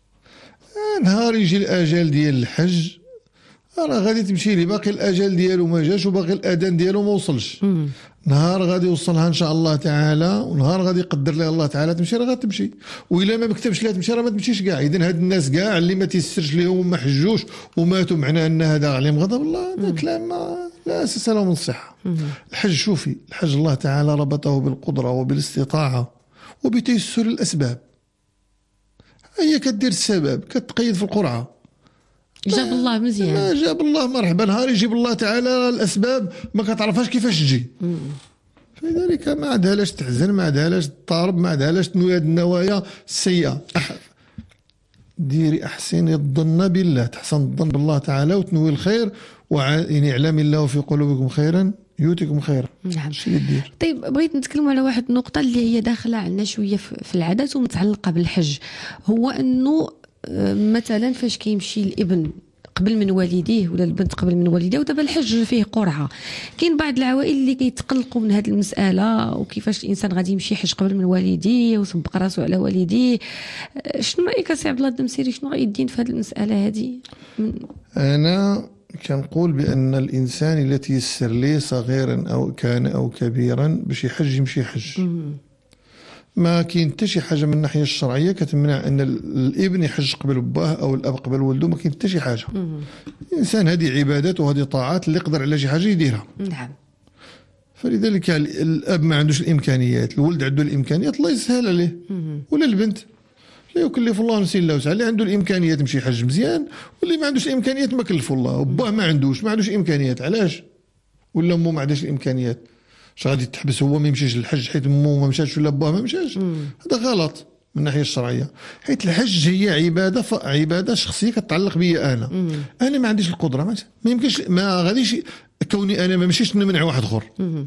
نهار يجي الاجل ديال الحج راه غادي تمشي لي باقي الاجل ديالو ما جاش وباقي الاذان ديالو ما وصلش. نهار غادي يوصلها ان شاء الله تعالى ونهار غادي يقدر لها الله تعالى تمشي راه غتمشي والا ما بكتبش لها تمشي راه ما تمشيش كاع. اذا هاد الناس كاع اللي ما تيسرش لهم وما حجوش وماتوا معناه ان هذا عليهم غضب الله هذا كلام لا اساس له من الصحه. الحج شوفي الحج الله تعالى ربطه بالقدره وبالاستطاعه وبتيسر الاسباب. هي كدير السبب كتقيد في القرعه جاب الله مزيان. ما جاب الله مرحبا. نهار يجيب الله تعالى الاسباب ما كتعرفهاش كيفاش تجي. فلذلك ما عندها لاش تحزن ما عندها لاش تضارب ما عندها لاش تنوي هذه النوايا السيئه. ديري احسن الظن بالله تحسن الظن بالله تعالى وتنوي الخير وإن يعلم الله في قلوبكم خيرا يؤتكم خيرا. نعم. طيب بغيت نتكلم على واحد النقطه اللي هي داخله عندنا شويه في العادات ومتعلقه بالحج. هو انه مثلا فاش كيمشي الابن قبل من والديه ولا البنت قبل من والديه ودابا الحج فيه قرعه كاين بعض العوائل اللي كيتقلقوا من هذه المساله وكيفاش الانسان غادي يمشي يحج قبل من والديه ويسبق راسو على والديه. شنو رايك سي عبد الله الدمسيري شنو راي الدين في هذه المساله هذه؟ انا كنقول بان الانسان التي يسر ليه صغيرا او كان او كبيرا باش يحج يمشي يحج. ما كاين حتى شي حاجه من الناحيه الشرعيه كتمنع ان الابن يحج قبل باه او الاب قبل ولده. ما كاين حتى شي حاجه. الانسان هذه عبادات وهذه طاعات اللي يقدر على شي حاجه يديرها. نعم. فلذلك الاب ما عندوش الامكانيات الولد عنده الامكانيات الله يسهل عليه. ولا البنت لا يكلف الله نفسا الا وسعها. اللي عنده الامكانيات يمشي يحج مزيان واللي ما عندوش الامكانيات ما كلف الله. وباه ما عندوش امكانيات علاش؟ ولا امه ما عندهاش الامكانيات اش غادي تحبس هو ما يمشيش للحج حيت امه ما مشاش ولا باه ما مشاش؟ هذا غلط من الناحيه الشرعيه. حيت الحج هي عباده شخصيه كتعلق بيا انا ما عنديش القدره ما يمكنش ما غاديش كوني انا ما مشيتش نمنع واحد اخر.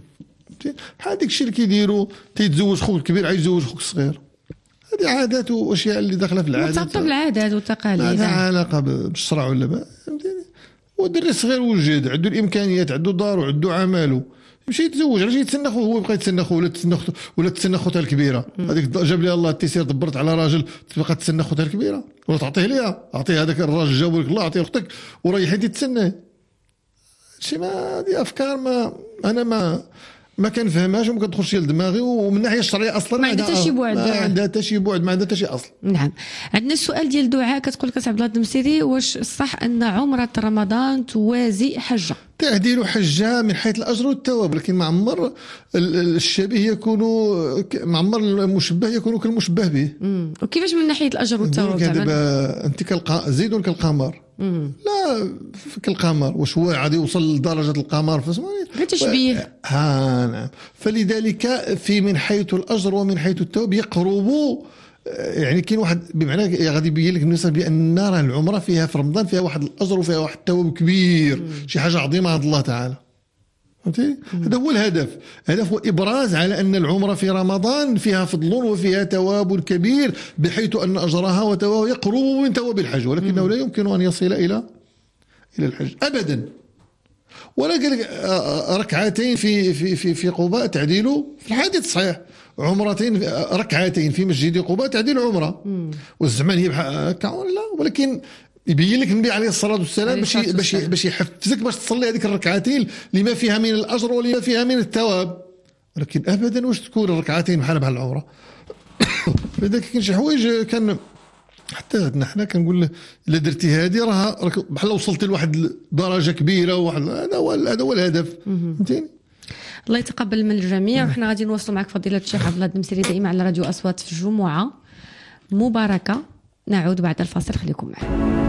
هذاك الشيء اللي كيديروا تيتزوج خوك الكبير عايز يتزوج خوك الصغير. هذه عادات واشياء اللي داخله في العادات مرتبطه بالعادات والتقاليد. هذا علاقه بالشرع ولا ما. والدري الصغير وجد عنده الامكانيات عنده دار وعنده عمله يمشي يتزوج، علاش يتسنى خوه؟ هو يبقى يتسنى خوه ولا تسنى خوتها الكبيره. هذيك جاب لي الله التيسير، دبرت على راجل تبقى تسنى خوتها الكبيره ولا تعطيه ليها؟ اعطيه هذاك الراجل جاب لك الله، اعطيه اختك وريحي تتسنى. شي ما هذه افكار انا ما كنفهمهاش وما كتدخلش لدماغي، ومن الناحيه الشرعيه اصلا ما عندها حتى شي بعد، ما عندها حتى شي بعد، ما عندها حتى شي اصل. نعم. عندنا السؤال ديال دعاء، كتقول لك عبد الله الدمسيري واش صح ان عمره رمضان توازي حجه؟ تعديل حجه من حيث الاجر والثواب، لكن مع عمر الشبيه يكون مع عمر المشبه يكون كالمشبه به. وكيفاش من ناحيه الاجر والثواب؟ دابا انت زيد كالقمر. لا كالقمر، واش هو عادي يوصل لدرجه القمر في غير تشبيه. نعم. فلذلك في من حيث الاجر ومن حيث الثواب يقرب. يعني كاين واحد بمعنى غادي يبين لك بالنسبه بان راه العمره فيها في رمضان فيها واحد الاجر وفيها واحد الثواب كبير، شي حاجه عظيمه عند الله تعالى. فهمتي؟ هذا هو الهدف. الهدف هو ابراز على ان العمره في رمضان فيها فضل وفيها ثواب كبير، بحيث ان اجرها وثوابها يقرب من ثواب الحج، ولكنه لا يمكن ان يصل الى الحج ابدا. ولا قال لك ركعتين في قباء تعديل في الحديث الصحيح، عمرتين ركعتين في مسجد قباء تعديل عمره. والزمان هي لا، ولكن يبين لك النبي عليه الصلاه والسلام باش يحفزك باش تصلي هذيك الركعتين لما فيها من الاجر ولما فيها من الثواب. ولكن ابدا واش تكون الركعتين بحال العمره. لذلك كاين شي حوايج كان حتى حنا كنقول له الا درتي هذه راه بحال وصلتي لواحد درجه كبيره، وواحد هذا هو الهدف. فهمتيني؟ الله يتقبل من الجميع. وحنا غادي نواصلوا معك فضيله الشيخ عبد الله الدمسيري دائما على راديو اصوات في الجمعه مباركه. نعود بعد الفاصل، خليكم معنا.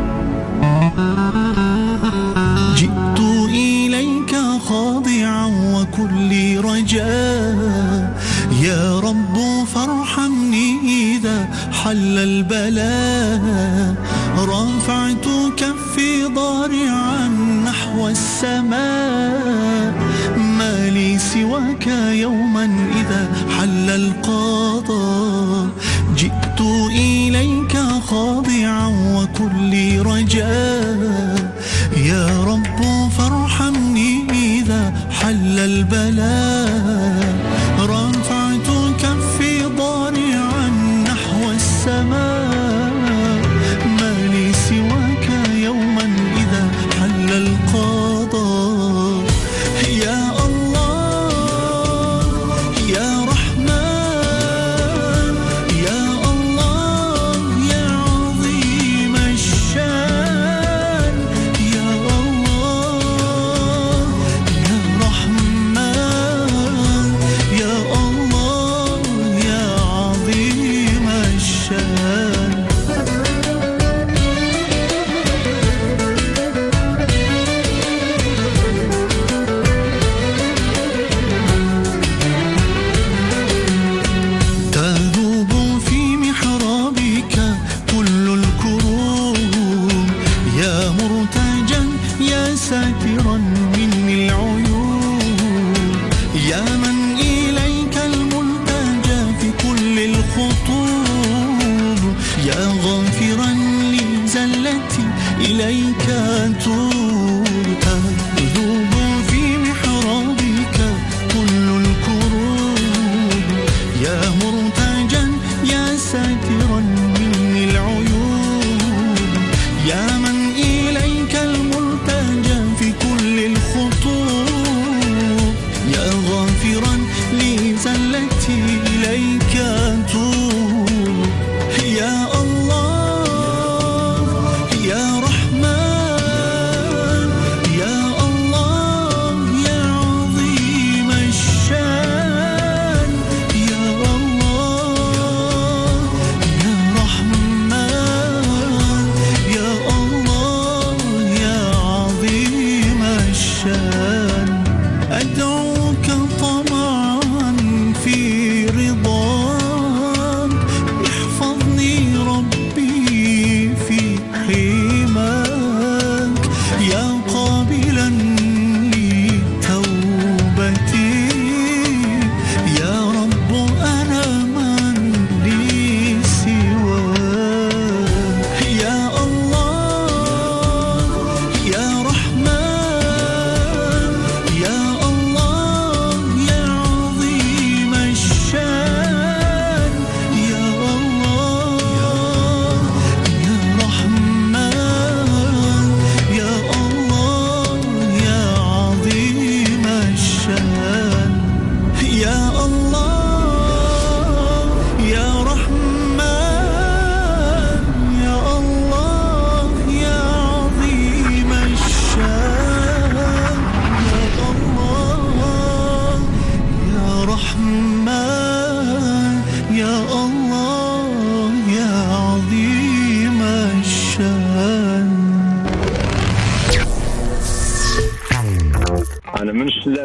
جئت إليك خاضعا وكل رجاء، يا رب فارحمني إذا حل البلاء. رفعت كفي ضارعا نحو السماء، ما لي سواك يوما إذا حل القضاء. جئت إليك خاضعا وكل رجاء، يا رب فارحمني إذا حل البلاء. رفعت كفي ضارعا نحو السماء، ما لي سواك يوما إذا حل القضاء. يا الله يا رحمن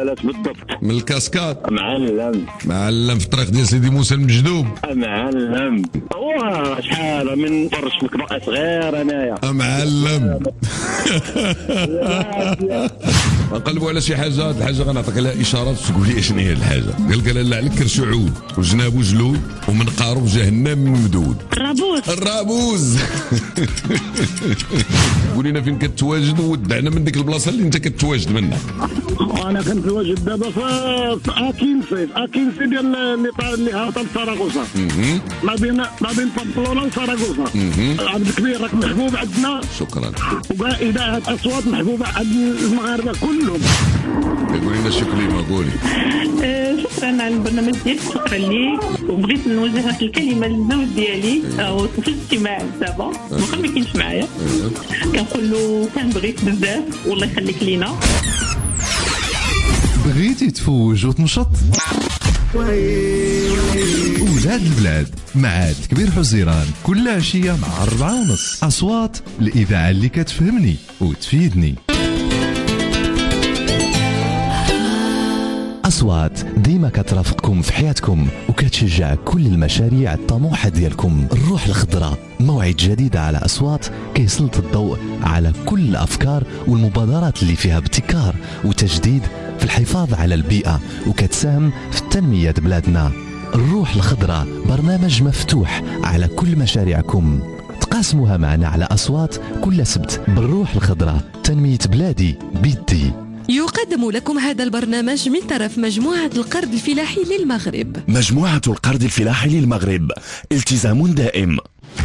الحالات بالضبط. من الكاسكاد. معلم في الطريق ديال سيدي موسى المجذوب. معلم شحال من فرش مكبأ صغير انايا. معلم نقلبوا على شي حاجه. هاد الحاجه غنعطيك لها اشارات تقول لي شنو هي الحاجه. قال لك لا على كرش عود وجنابو جلود ومنقارو جهنم ممدود. الرابوز قول لنا فين كتواجد ودعنا من ديك البلاصه اللي انت كتواجد منها. انا كنتواجد دابا في اكينسي ديال اللي هابطه لساراغوسا. ما بين بامبلونا وساراغوسا. عبد الكبير راك محبوب عندنا. شكرا. وكاع اذاعه اصوات محبوبه عند المغاربه كلهم. قولي لنا شي كلمه قولي. شكرا على البرنامج ديالك، شكرا ليك، وبغيت نوجه هذه الكلمه للزوج ديالي وفي الاجتماع دابا واخا ما كاينش معايا. كنقول له كنبغيك بزاف والله يخليك لينا. بغيتي تفوج وتنشط؟ ولاد البلاد مع كبير حزيران كل عشية مع 4:30. أصوات الإذاعة اللي كتفهمني وتفيدني. أصوات ديما كترافقكم في حياتكم وكتشجع كل المشاريع الطموحة ديالكم. الروح الخضراء موعد جديد على أصوات كيسلط الضوء على كل الأفكار والمبادرات اللي فيها ابتكار وتجديد في الحفاظ على البيئة وكتساهم في تنمية بلادنا. الروح الخضراء برنامج مفتوح على كل مشاريعكم، تقاسموها معنا على أصوات كل سبت. بالروح الخضراء تنمية بلادي بيدي. يقدم لكم هذا البرنامج من طرف مجموعة القرض الفلاحي للمغرب. مجموعة القرض الفلاحي للمغرب، التزام دائم.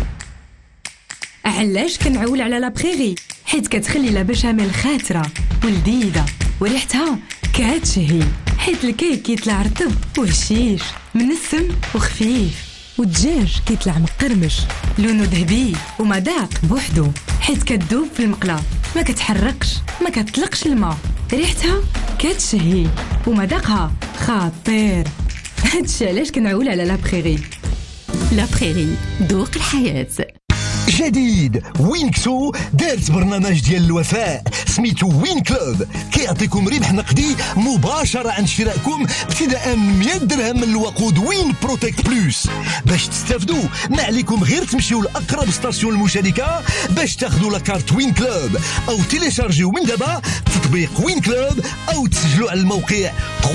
علاش كنعول على لابخيغي؟ حيت كتخلي لا بشاميل خاترة ولذيذة وريحتها كتشهي، حيت الكيك كيطلع رطب وهشيش منسم وخفيف، والدجاج كيطلع مقرمش لونو ذهبي ومذاق بوحدو، حيت كتذوب في المقله ما كتحرقش ما كتطلقش الماء، ريحتها كتشهي ومذاقها خطير. هادشي علاش كنعول على لابخيغي. لابخيغي ذوق الحياة. جديد وينكسو دارت برنامج ديال الوفاء سميتو وين كلوب، كيعطيكم ربح نقدي مباشرة عند شرائكم ابتداء من 100 درهم من الوقود وين بروتكت بلوس. باش تستافدوا ما عليكم غير تمشيو لأقرب ستاسيون المشاركة باش تاخذوا لاكارت وين كلوب، أو تيليشارجيو من دابا تطبيق وين كلوب، أو تسجلوا على الموقع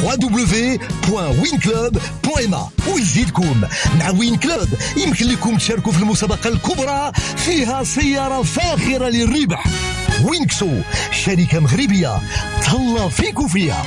www.winclub.ma. ويزيدكم مع وين كلوب يمكن لكم تشاركوا في المسابقة الكبرى فيها سيارة فاخرة للربح. وينكسو شركة مغربية تهلا فيكو فيها.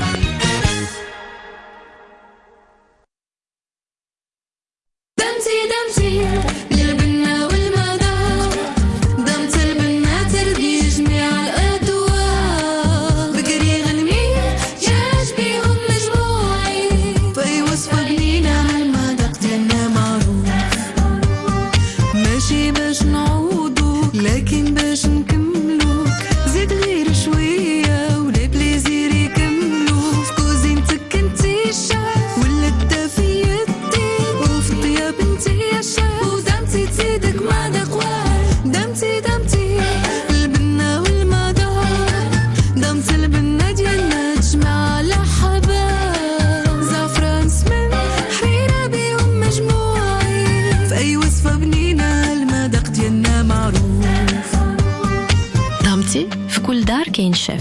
في كل دار كاين شيف.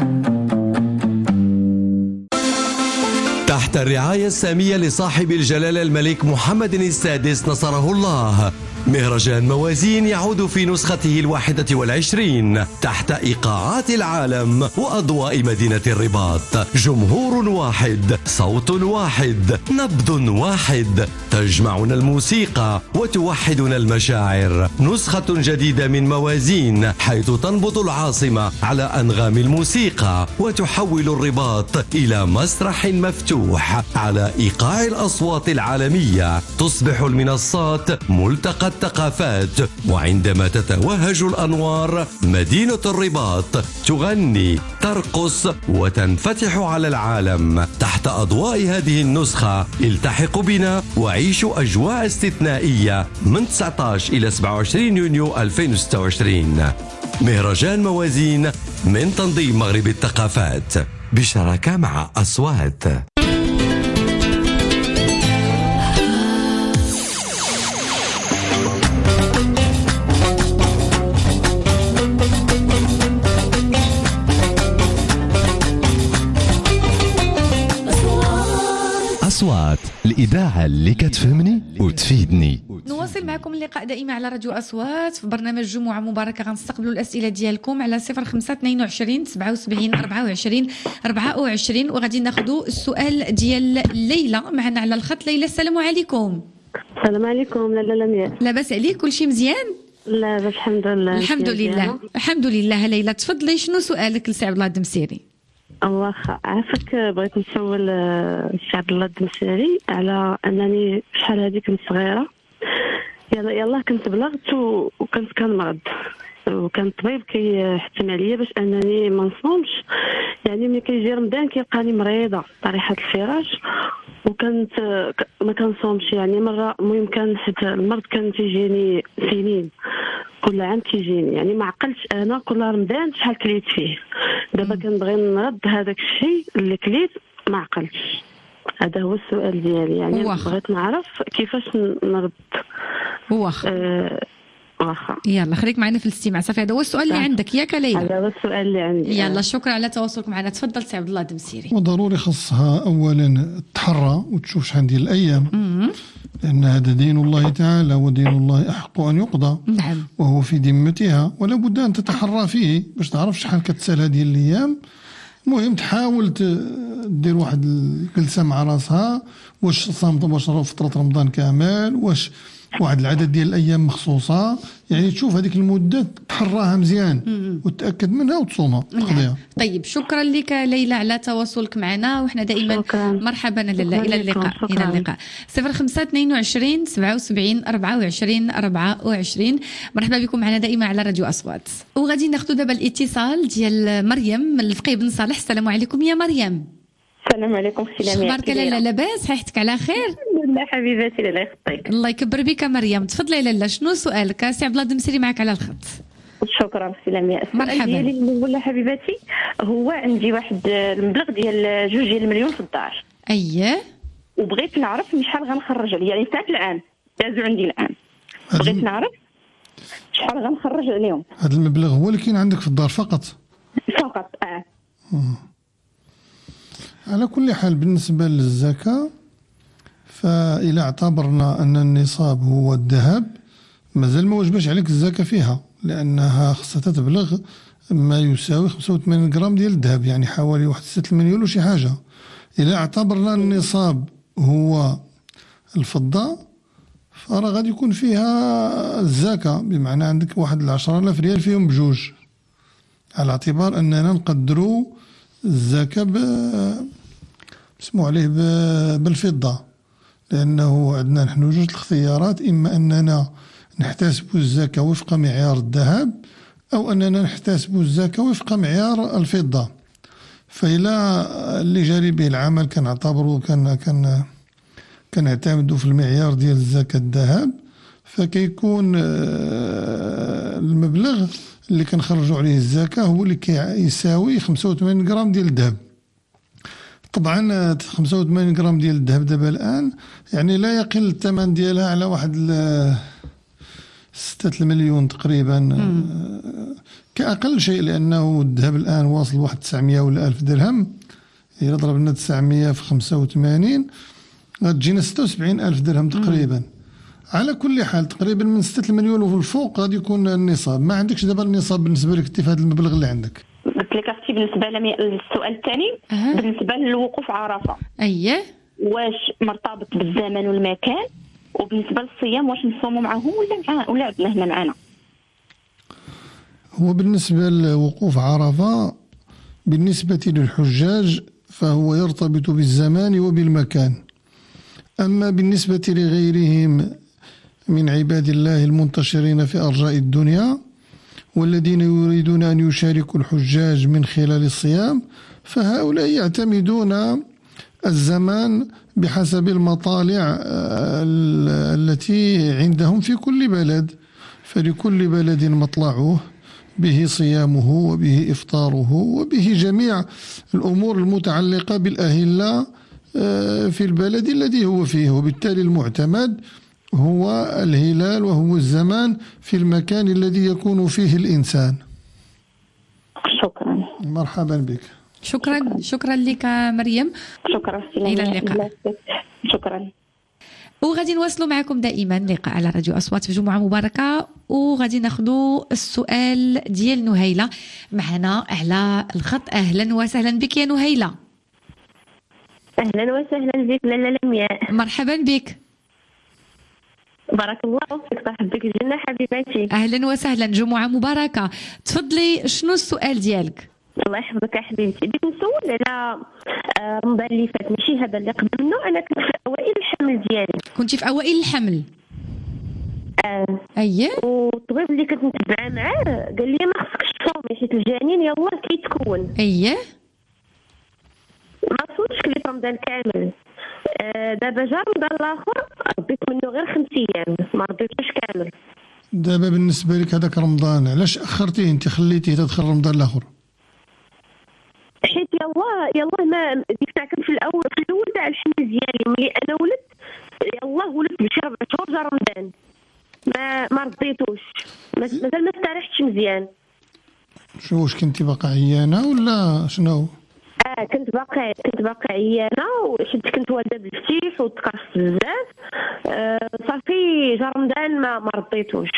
تحت الرعاية السامية لصاحب الجلالة الملك محمد السادس نصره الله، مهرجان موازين يعود في نسخته 21 تحت إيقاعات العالم وأضواء مدينة الرباط. جمهور واحد، صوت واحد، نبض واحد، تجمعنا الموسيقى وتوحدنا المشاعر. نسخة جديدة من موازين حيث تنبض العاصمة على أنغام الموسيقى وتحول الرباط إلى مسرح مفتوح على إيقاع الأصوات العالمية. تصبح المنصات ملتقى الثقافات، وعندما تتوهج الأنوار مدينة الرباط تغني ترقص وتنفتح على العالم. تحت أضواء هذه النسخة التحق بنا وعيشوا أجواء استثنائية من 19 إلى 27 يونيو 2026. مهرجان موازين من تنظيم مغرب الثقافات. بشراكة مع أصوات. أصوات الإذاعة اللي كتفهمني وتفيدني. نواصل معكم اللقاء دائما على راديو أصوات في برنامج جمعة مباركة. غنستقبلوا الأسئلة ديالكم على 0522 77 24 24 وغادي ناخذوا السؤال ديال ليلى معنا على الخط. ليلى السلام عليكم. السلام عليكم. لا لمياء لاباس عليك؟ كل شيء مزيان؟ لا بس الحمد لله. الحمد لله الحمد لله. ليلى تفضلي، شنو سؤالك لسي عبد الله الدمسيري؟ واخا عافاك، بغيت نسول السي عبد الله الدمسيري على انني شحال هذه كنت صغيره، يلا كنت بلغت وكنت كنمرض، وكان الطبيب كيحتم عليا باش انني ما نصومش. يعني ملي كيجي رمضان كيلقاني مريضه طريحه الفراش وكنت ما كنصومش. يعني مره المهم كان حيت المرض كان تيجيني سنين، كل عام كيجيني، يعني ما عقلتش انا كل رمضان شحال كليت فيه. دابا كنبغي نرد هذاك الشيء اللي كليت ما عقلتش. هذا هو السؤال ديالي، يعني بغيت نعرف كيفاش نرد. واخا يلا خليك معنا في الاستماع. صافي هذا هو السؤال اللي عندك ياك ليلى؟ هذا هو السؤال اللي عندي. يلا شكرا على تواصلك معنا. تفضل سي عبد الله الدمسيري. وضروري خصها اولا تحرى وتشوف شحال ديال الايام، لان هذا دين الله تعالى ودين الله احق ان يقضى. نعم. وهو في ذمتها ولا بد ان تتحرى فيه باش تعرف شحال كتسال هذه الايام. المهم تحاول دير واحد الجلسه مع راسها، واش صامت واش فتره رمضان كامل، واش واحد العدد ديال الايام مخصوصه، يعني تشوف هذيك المده تحراها مزيان وتاكد منها وتصومها تقضيها. طيب شكرا لك ليلى على تواصلك معنا، وحنا دائما مرحبا. لاله الى اللقاء. الى اللقاء. 0522 77 24 24. مرحبا بكم معنا دائما على راديو اصوات. وغادي ناخذ دابا الاتصال ديال مريم من الفقيه بن صالح. السلام عليكم يا مريم. السلام عليكم سي لمياء. اخبارك لاله؟ لاباس؟ صحتك على خير؟ لا حبيبتي الله يخطيك. الله يكبر بك مريم. تفضلي لاله، شنو سؤالك؟ سي عبد الله الدمسيري معك على الخط. شكرا سي لمياء. مرحبا. ديالي الاول حبيبتي هو عندي واحد المبلغ ديال 2 مليون في الدار. اييه. وبغيت نعرف شحال غنخرج عليه، يعني فات العام دازو عندي العام، بغيت نعرف شحال غنخرج عليهم. هذا المبلغ هو اللي كاين عندك في الدار فقط؟ فقط على كل حال بالنسبة للزكاة، فإذا اعتبرنا أن النصاب هو الذهب مازال ما وجبش عليك الزكاة فيها، لأنها خصها تبلغ ما يساوي 85 غرام ديال الذهب، يعني حوالي واحد 6 مليون وشي حاجة. إذا اعتبرنا النصاب هو الفضة فراه غادي يكون فيها الزكاة، بمعنى عندك واحد 10,000 ريال فيهم بجوج، على اعتبار أننا نقدروا الزكاة بسمو عليه بالفضة، لأنه عندنا نحن جوج الاختيارات: إما أننا نحتسب الزكاة وفق معيار الذهب، أو أننا نحتسب الزكاة وفق معيار الفضة. فإلا اللي جاري به العمل كنعتبروا كنعتمدوا في المعيار ديال الزكاة الذهب، فكيكون المبلغ اللي كنخرجوا عليه الزكاة هو اللي كيساوي 85 غرام ديال الذهب. طبعا 85 غرام ديال الذهب دابا الآن يعني لا يقل الثمن ديالها على واحد 6 مليون تقريبا كأقل شيء، لأنه الذهب الآن واصل واحد 900 ولا 1000 درهم. إذا ضربنا 900 في 85 غتجينا 76,000 درهم تقريبا. على كل حال تقريبا من 6 مليون وفي الفوق غادي يكون النصاب. ما عندكش دابا النصاب بالنسبه لك في هذا المبلغ اللي عندك؟ قلت لك اختي بالنسبه للسؤال الثاني بالنسبه للوقوف عرفه. اييه. واش مرتبط بالزمن والمكان؟ وبالنسبه للصيام واش نصوموا معهم ولا عندنا هنا معنا؟ هو بالنسبه لوقوف عرفه بالنسبه للحجاج فهو يرتبط بالزمان وبالمكان. أما بالنسبة لغيرهم من عباد الله المنتشرين في أرجاء الدنيا والذين يريدون أن يشاركوا الحجاج من خلال الصيام، فهؤلاء يعتمدون الزمان بحسب المطالع التي عندهم في كل بلد، فلكل بلد مطلعه به صيامه وبه إفطاره وبه جميع الأمور المتعلقة بالأهلة في البلد الذي هو فيه، وبالتالي المعتمد هو الهلال وهو الزمان في المكان الذي يكون فيه الإنسان. شكرا. مرحبا بك. شكرا لك مريم. شكرا. إلى اللقاء. شكرا. وغادي نواصلوا معكم دائما لقاء على راديو أصوات في جمعة مباركة، وغادي ناخذوا السؤال ديال نهيلة معنا على الخط. أهلا وسهلا بك يا نهيلة. أهلا وسهلا بك لاله لمياء. مرحبا بك. بارك الله فيك، صاحب بك الجنة حبيبتي. أهلا وسهلا، جمعة مباركة. تفضلي، شنو السؤال ديالك؟ الله يحفظك يا حبيبتي. بديت نسول على رمضان اللي فات، ماشي هذا اللي قبل منه. انا كنت في اوائل الحمل ديالي. كنتي في اوائل الحمل؟ اييه. والطبيب اللي كنت متبعه معاه قال لي ما خصكش تصومي حيت الجنين يلاه كيتكون. اييه. ما صوتش كليت رمضان كامل. دابا جا رمضان الاخر ربيت منه غير 5 ايام، ما ربيتوش كامل. دابا بالنسبه لك هذاك رمضان علاش اخرتيه انت، خليتيه تدخل رمضان الاخر؟ حيت يلاه ما ديك الساعه كنت في الاول تاع الحمل ديالي ملي انا ولدت، يلاه ولدت بشي 4 شهور جا رمضان ما رضيتوش، مازال ما استريحتش مزيان. واش كنتي باقا عيانه ولا شنو؟ كنت باقا عيانه، وحيت كنت والده بالفتيح وتكرفت بزاف. صافي جا رمضان ما رضيتوش.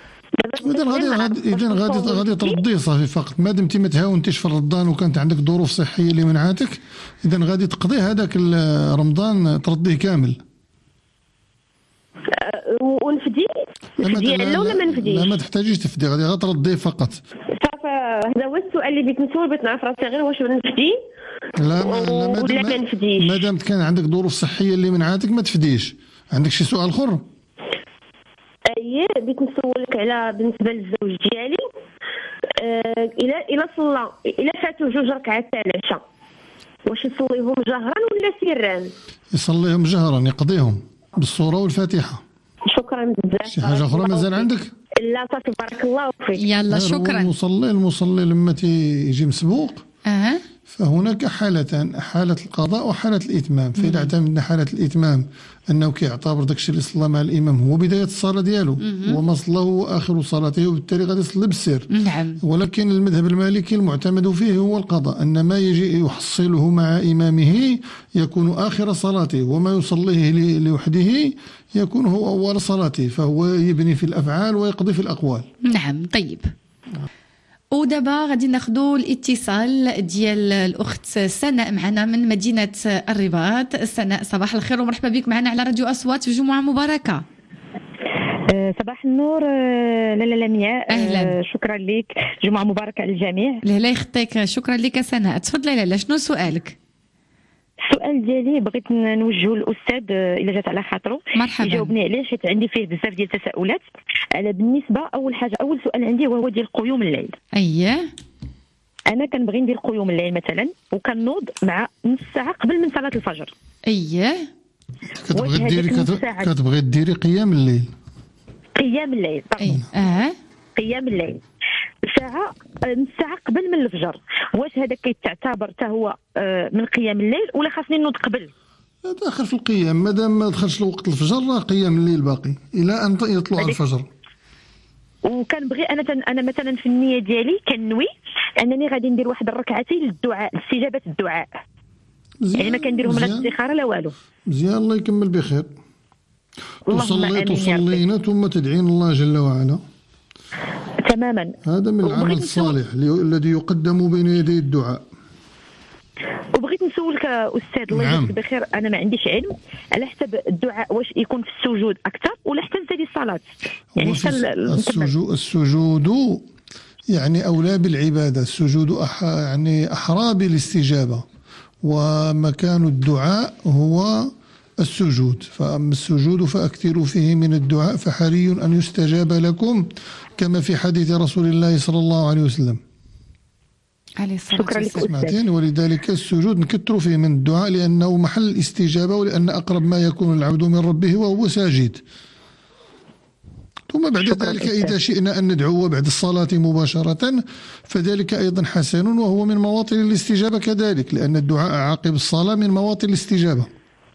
اذا غادي ترديه صافي فقط، ما دمتي ما تهاونتيش في الرمضان وكانت عندك ظروف صحيه اللي منعتك، اذا غادي تقضي هذاك رمضان ترديه كامل. ونفدي لا ولا ما نفديش؟ لا ما تحتاجيش تفدي، غادي غير ترديه فقط. صافي هذا هو السؤال اللي بغيت نسول، بغيت نعرف راسي غير واش نفدي لا ما نفديش. ما دامت كان عندك ظروف صحيه اللي منعتك ما تفديش. عندك شي سؤال اخر؟ اييه، بغيت نسولك على بالنسبه للزوج ديالي، الى فاتوا 2 ركعات تاع العشاء، واش يصليهم جهرا ولا سرا؟ يصليهم جهرا، يقضيهم بالصوره والفاتحه. شكرا بزاف. شي حاجه اخرى مازال عندك؟ لا صافي، بارك الله فيك. يلا شكرا. المصلي لما يجي مسبوق فهناك حالتان، حالة القضاء وحالة الإتمام. فإذا اعتمدنا حالة الإتمام أنه كيعتبر داكشي اللي صلى مع الإمام هو بداية الصلاة ديالو وما صلى هو آخر صلاته، وبالتالي غادي يصلي بالسر. نعم. ولكن المذهب المالكي المعتمد فيه هو القضاء، أن ما يجي يحصله مع إمامه يكون آخر صلاته، وما يصليه لوحده يكون هو أول صلاته، فهو يبني في الأفعال ويقضي في الأقوال. نعم. طيب، ودابا غادي ناخذوا الاتصال ديال الاخت سناء معنا من مدينه الرباط. سناء، صباح الخير ومرحبا بك معنا على راديو اصوات في جمعه مباركه. صباح النور لاله لمياء. اهلا. شكرا لك، جمعه مباركه على الجميع. لا يخطيك، شكرا لك سناء. تفضلي لاله، شنو سؤالك؟ السؤال ديالي بغيت نوجهه للاستاذ الا جات على خاطره يجاوبني عليه، حيت عندي فيه بزاف ديال التساؤلات. على بالنسبه اول سؤال عندي وهو ديال قيوم الليل. اييه. انا كنبغي ندير قيوم الليل مثلا، وكنوض مع نص ساعه قبل من صلاه الفجر. اييه. كتبغي ديري قيام الليل. قيام الليل قيام الليل نص ساعه قبل من الفجر. واش هذا كيتعتبر حتى هو من قيام الليل ولا خاصني نوض قبل؟ داخل في القيام، مادام ما دخلش لوقت الفجر راه قيام الليل باقي الى ان يطلع الفجر. وكنبغي انا مثلا في النيه ديالي كنوي انني غادي ندير واحد الركعتين للدعاء، استجابه الدعاء. يعني ما كنديرهم لا استخاره لا والو. مزيان، الله يكمل بخير. تصلين ثم تدعين الله جل وعلا. تماما. هذا من العمل الصالح الذي يقدم بين يدي الدعاء. وبغيت نسولك استاذ الله يجزيك بخير، انا ما عنديش علم على حسب الدعاء واش يكون في السجود اكثر ولا حتى نسالي الصلاه. يعني السجود يعني اولى بالعباده، السجود يعني احرى بالاستجابه، ومكان الدعاء هو السجود. فأما السجود فأكثروا فيه من الدعاء فحري أن يستجاب لكم، كما في حديث رسول الله صلى الله عليه وسلم. شكرا لك. ولذلك السجود نكثروا فيه من الدعاء لأنه محل الاستجابة، ولأن أقرب ما يكون العبد من ربه وهو ساجد. ثم بعد ذلك إذا شئنا أن ندعو بعد الصلاة مباشرة فذلك أيضا حسن، وهو من مواطن الاستجابة كذلك، لأن الدعاء عقب الصلاة من مواطن الاستجابة.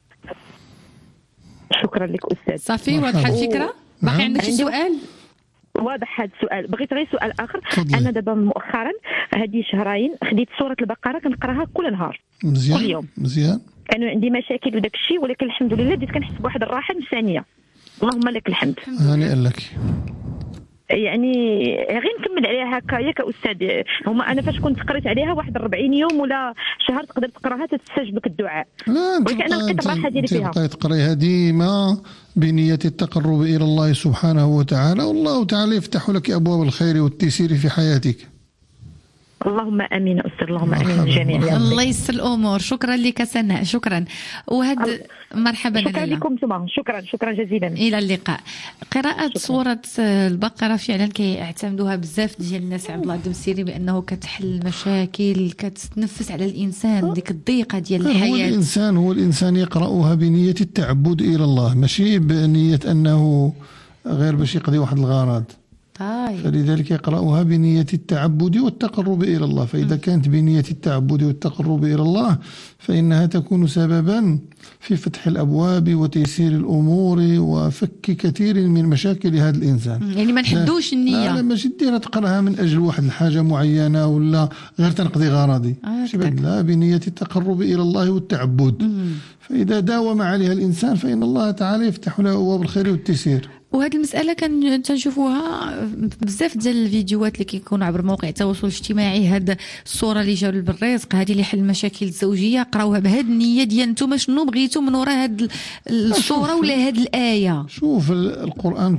شكرا لك أستاذ. صافي واضحة الفكرة؟ باقي عندك شي سؤال؟ واضح هذا السؤال. بغيت غير سؤال اخر. فضل. انا دابا مؤخرا هذه شهرين خديت سوره البقره كنقراها كل نهار مزيان. كل يوم. مزيان. كانوا عندي مشاكل وداك الشيء، ولكن الحمد لله بديت كنحس بواحد الراحه نفسانيه. اللهم لك الحمد. هانئا لك. يعني غير نكمل عليها هكايا كاستاذ. هما انا فاش كنت قريت عليها واحد 40 يوم ولا شهر تقدر تقراها تستجبك الدعاء. ولكن انا لقيت الراحه ديالي فيها. تبقاي تقريها ديما بنية التقرب إلى الله سبحانه وتعالى، والله تعالى يفتح لك أبواب الخير والتيسير في حياتك. اللهم امين استاذ، اللهم امين الجميع. الله يسر الامور. شكرا لك سناء، شكرا. وهذا مرحبا. شكرا لكم ثم شكرا جزيلا. الى اللقاء. قراءة سورة البقرة فعلا كيعتمدوها بزاف ديال الناس عبد الله الدمسيري بانه كتحل مشاكل، كتنفس على الانسان ديك الضيقة ديال الحياة. هو الانسان يقرأها بنية التعبد الى الله، ماشي بنية انه غير باش يقضي واحد الغرض. فلذلك يقرأها بنية التعبد والتقرب إلى الله. فإذا كانت بنية التعبد والتقرب إلى الله فإنها تكون سببا في فتح الأبواب وتيسير الأمور وفك كثير من مشاكل هذا الإنسان. يعني ما نحدوش النية. لا ماشي دير تقراها من أجل واحد الحاجة معينة ولا غير تنقضي غرضي. لا، بنية التقرب إلى الله والتعبد. فإذا داوم عليها الإنسان فإن الله تعالى يفتح له أبواب الخير والتيسير. وهذه المسألة تنشوفوها بزاف ديال الفيديوهات اللي كيكونوا عبر مواقع التواصل الاجتماعي. هاد الصورة اللي جالب الرزق، هذه اللي حل المشاكل الزوجية، قراوها بهاد النية ديال نتوما شنو بغيتوا من وراء هاد الصورة ولا هاد الآية. شوف القرآن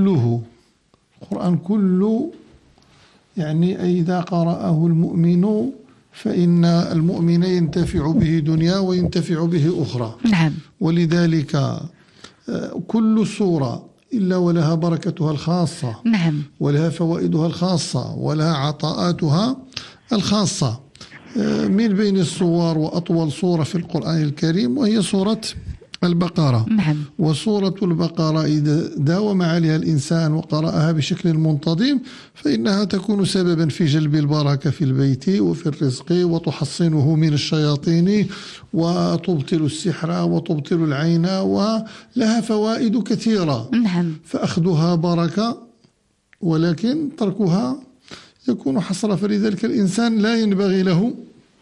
كله يعني إذا قرأه المؤمن فإن المؤمن ينتفع به دنيا وينتفع به أخرى. نعم. ولذلك كل سورة إلا ولها بركتها الخاصة. نعم. ولها فوائدها الخاصة ولها عطاءاتها الخاصة. من بين الصور وأطول صورة في القرآن الكريم وهي سورة البقرة. نعم. وسورة البقرة إذا داوم عليها الإنسان وقرأها بشكل منتظم فإنها تكون سببا في جلب البركة في البيت وفي الرزق، وتحصنه من الشياطين، وتبطل السحر وتبطل العين، ولها فوائد كثيرة. نعم. فأخذها بركة ولكن تركها يكون حسرة. فلذلك الإنسان لا ينبغي له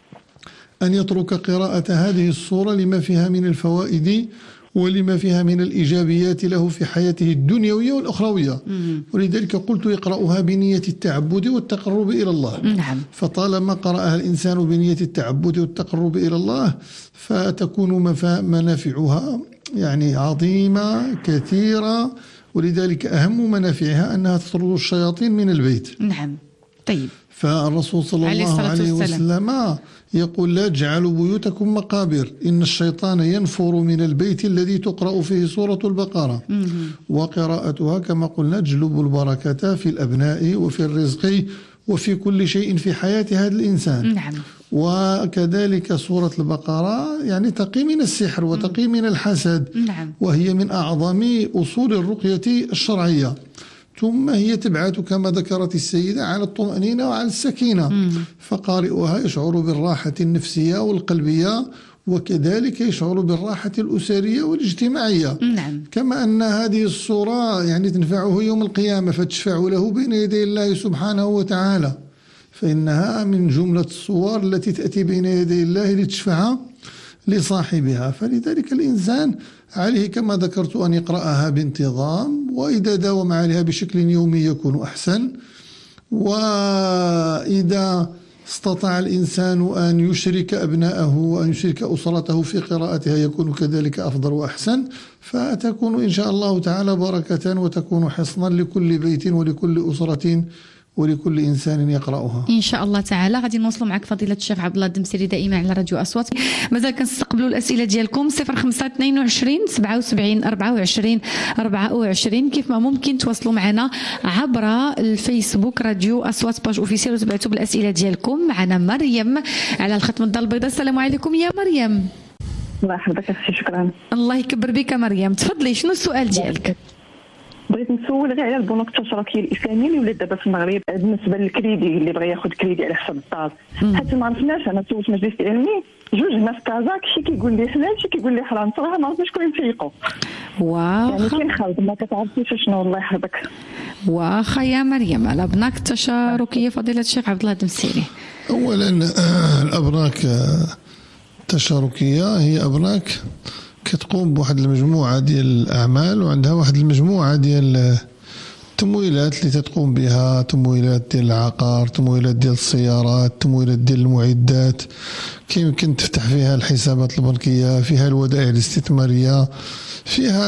أن يترك قراءة هذه الصورة لما فيها من الفوائد ولما فيها من الإيجابيات له في حياته الدنيوية والأخروية. ولذلك قلت يقرأها بنية التعبد والتقرب إلى الله. نعم. فطالما قرأها الإنسان بنية التعبد والتقرب إلى الله فتكون منافعها يعني عظيمة كثيرة. ولذلك أهم منافعها أنها تطرد الشياطين من البيت. نعم. طيب. فالرسول صلى الله عليه وسلم يقول: لا تجعلوا بيوتكم مقابر، إن الشيطان ينفر من البيت الذي تقرأ فيه سورة البقرة. وقراءتها كما قلنا تجلب البركة في الأبناء وفي الرزق وفي كل شيء في حياة هذا الإنسان. نعم. وكذلك سورة البقرة يعني تقي من السحر وتقي من الحسد. نعم. وهي من أعظم أصول الرقية الشرعية. ثم هي تبعث كما ذكرت السيدة على الطمأنينة وعلى السكينة. فقارئها يشعر بالراحة النفسية والقلبية، وكذلك يشعر بالراحة الأسرية والاجتماعية. نعم. كما أن هذه الصورة يعني تنفعه يوم القيامة، فتشفع له بين يدي الله سبحانه وتعالى. فإنها من جملة الصور التي تأتي بين يدي الله لتشفع لصاحبها. فلذلك الإنسان عليه كما ذكرت أن يقرأها بانتظام، وإذا داوم عليها بشكل يومي يكون أحسن. وإذا استطاع الإنسان أن يشرك أبناءه وأن يشرك أسرته في قراءتها يكون كذلك أفضل وأحسن. فتكون إن شاء الله تعالى بركة وتكون حصنا لكل بيت ولكل أسرة ولكل إنسان يقرأها إن شاء الله تعالى. غادي نوصلوا معك فضيلة الشيخ عبد الله الدمسيري دائما على راديو أصوات. مازال كنستقبلوا الأسئلة ديالكم 05 22 77 24 24. كيف ما ممكن تواصلوا معنا عبر الفيسبوك راديو أصوات باج أوفيسيال وتبعتوا بالأسئلة ديالكم. معنا مريم على الخط من الدار البيضاء. السلام عليكم يا مريم. الله يحفظك. شكرا. الله يكبر بك مريم. تفضلي، شنو السؤال ديالك؟ بغيت نسول غير على البنوك التشاركيه الاسلاميه اللي ولات دابا في المغرب بالنسبه للكريدي اللي بغى ياخذ كريدي على حساب الدار، حيت ما عرفناش. انا سولت مجلس العلمي جوج هنا في كازاك، شي كيقول لي حلال شي كيقول لي حرام، صراحه ما عرفتش شكون نفيقوا. يعني كاين خلط ما كتعرفيش شنو. الله يحفظك. واخا يا مريم، على الابناك التشاركيه فضيله الشيخ عبد الله الدمسيري. اولا الابناك التشاركيه هي ابناك كتقوم بواحد المجموعه ديال الاعمال وعندها واحد المجموعه ديال التمويلات اللي تتقوم بها، تمويلات ديال العقار، تمويلات ديال السيارات، تمويلات ديال المعدات، يمكن تفتح فيها الحسابات البنكيه، فيها الودائع الاستثماريه، فيها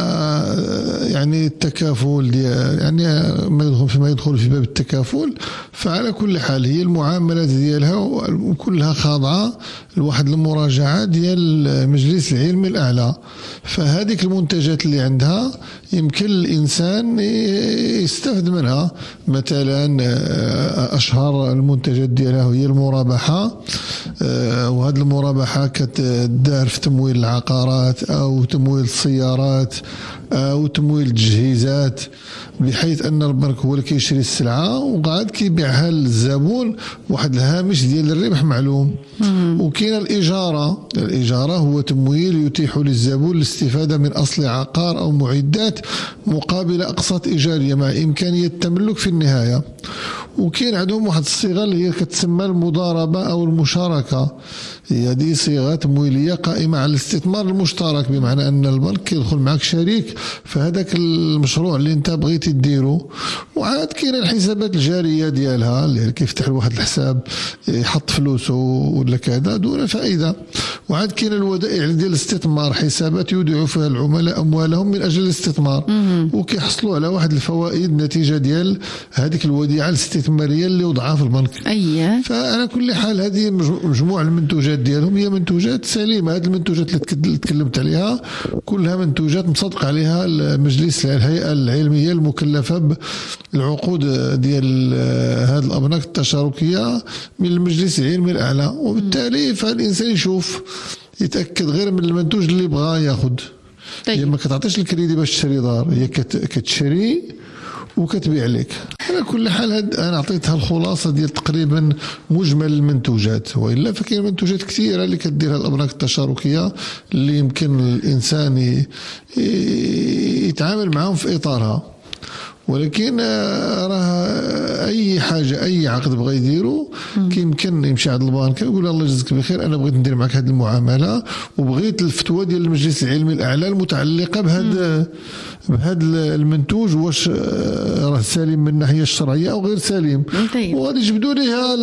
يعني التكافل ديال يعني ما يدخل في باب التكافل. فعلى كل حال هي المعاملات ديالها كلها خاضعه لواحد المراجعه ديال مجلس العلم الاعلى. فهذيك المنتجات اللي عندها يمكن الانسان يستفد منها. مثلا اشهر المنتجات ديالها هي المرابحه، وهذه المرابحه كتدار في تمويل العقارات او تمويل السيارات او تمويل التجهيزات، بحيث ان البنك هو اللي كيشري السلعه وقاعد كيبيعها للزبون واحد الهامش ديال الربح معلوم. وكاين الاجاره هو تمويل يتيح للزبون الاستفاده من اصل عقار او معدات مقابل اقساط ايجاريه مع امكانيه التملك في النهايه. وكاين عندهم واحد الصيغه اللي هي كتسمى المضاربه او المشاركه، هي دي صيغه تمويليه قائمه على الاستثمار المشترك، بمعنى ان البنك كيدخل معك شريك في هذاك المشروع اللي انت بغيتي ديرو. وعاد كاين الحسابات الجاريه ديالها اللي كيفتح واحد الحساب يحط فلوسه ولا كذا دون فائده. وعاد كاين الودائع ديال الاستثمار، حسابات يودع فيها العملاء اموالهم من اجل الاستثمار وكيحصلوا على واحد الفوائد نتيجه ديال هذيك الوديعه الاستثماريه اللي وضعها في البنك. فعلى كل حال هذه مجموعه المنتوجات ديالهم هي منتوجات سليمه. هذه المنتوجات اللي تكلمت عليها كلها منتوجات مصدق عليها المجلس الهيئه العلميه المكلفه بالعقود ديال هذه الابناك التشاركيه من المجلس العلمي الاعلى. وبالتالي فالانسان يشوف يتاكد غير من المنتوج اللي بغى ياخذ. هي ما كتعطيش الكريدي باش تشري دار، هي كتشري وكتبيع لك. على كل حال انا عطيتها الخلاصه ديال تقريبا مجمل المنتوجات، والا فكاين منتوجات كثيره اللي كديرها الابناك التشاركيه اللي يمكن الانسان يتعامل معهم في اطارها. ولكن راه اي حاجه اي عقد بغى يديرو كيمكن يمشي عند البنك يقول الله يجزيك بخير، انا بغيت ندير معك هذه المعامله وبغيت الفتوى ديال المجلس العلمي الاعلى المتعلقه بهذا المنتوج، واش راه سليم من الناحيه الشرعيه او غير سليم. وغادي يجبدوا ليها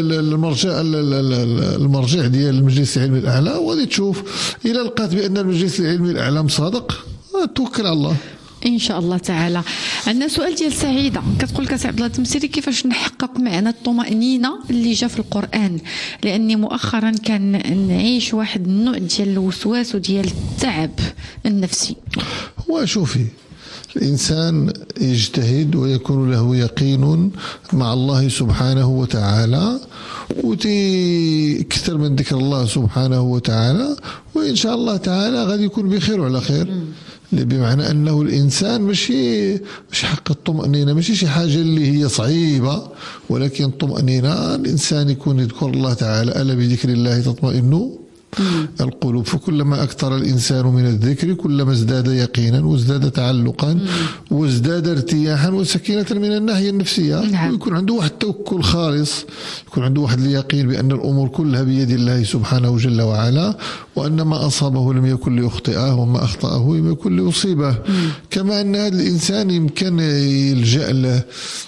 المرجع ديال المجلس العلمي الاعلى، وغادي تشوف الى لقات بان المجلس العلمي الاعلى مصادق توكل على الله ان شاء الله تعالى. عندنا سؤال ديال سعيده كتقول لك عبد الله الدمسيري كيفاش نحقق معنى الطمأنينة اللي جا في القرآن، لاني مؤخرا كان نعيش واحد النوع ديال الوسواس وديال التعب النفسي. وشوفي الإنسان يجتهد ويكون له يقين مع الله سبحانه وتعالى وتكثر من ذكر الله سبحانه وتعالى، وإن شاء الله تعالى غادي يكون بخير وعلى خير. بمعنى أنه الإنسان مش حق الطمأنينة مش شي حاجة اللي هي صعيبة، ولكن الطمأنينة الإنسان يكون يذكر الله تعالى، ألا بذكر الله تطمئن القلوب. فكلما أكثر الإنسان من الذكر كلما ازداد يقينا وازداد تعلقا وازداد ارتياحا وسكينة من الناحية النفسية. ويكون عنده واحد التوكل خالص، يكون عنده واحد اليقين بأن الأمور كلها بيد الله سبحانه جل وعلا، وأن ما أصابه لم يكن ليخطئه وما أخطأه لم يكن ليصيبه. كما أن هذا الإنسان يمكن يلجأ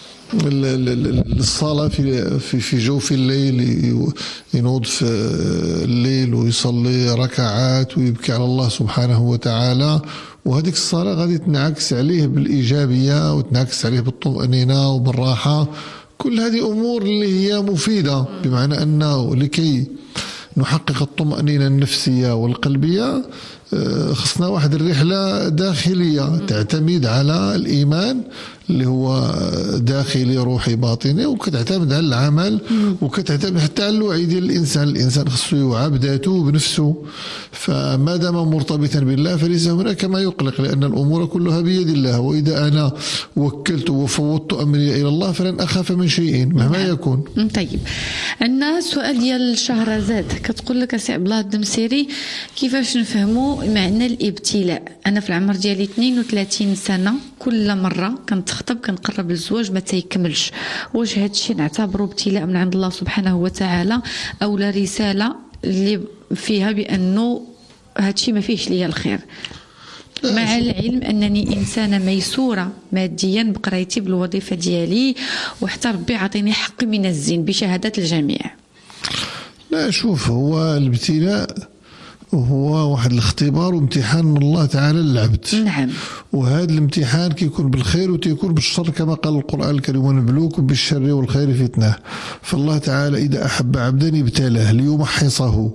الصلاة في جوف الليل، ينوض في الليل ويصلي ركعات ويبكي على الله سبحانه وتعالى، وهذيك الصلاة غادي تنعكس عليه بالإيجابية وتنعكس عليه بالطمأنينة وبالراحة. كل هذه أمور اللي هي مفيدة، بمعنى أنه لكي نحقق الطمأنينة النفسية والقلبية خصنا واحد الرحلة داخلية تعتمد على الإيمان اللي هو داخلي روحي باطني، وكتعتمد على العمل وكتعتمد حتى على الوعي ديال الانسان خصو يوعى بذاته بنفسه. فما دام مرتبطا بالله فليس هناك ما يقلق، لان الامور كلها بيد الله، واذا انا وكلت وفوضت امري الى الله فلن اخاف من شيء مهما يكون. طيب، عندنا سؤال ديال شهرزاد كتقول لك سي عبد الله الدمسيري، كيفاش نفهموا معنى الابتلاء؟ انا في العمر ديالي 32 سنه، كل مره كنتخطب كنقرب للزواج ما تيكملش، واش هذا الشيء نعتبره ابتلاء من عند الله سبحانه وتعالى او لا رساله اللي فيها بانه هذا الشيء ما فيهش ليا الخير، مع العلم انني انسانه ميسوره ماديا بقرايتي بالوظيفه ديالي، وحتى ربي عطيني حقي من الزين بشهاده الجميع؟ لا، شوف، هو الابتلاء هو واحد الاختبار وامتحان من الله تعالى للعبد. نعم. وهذا الامتحان كيكون بالخير وتيكون بالشر، كما قال القرآن الكريم: ونبلوكم بالشر والخير فتنة. فالله تعالى إذا أحب عبدا ابتلاه ليمحصه،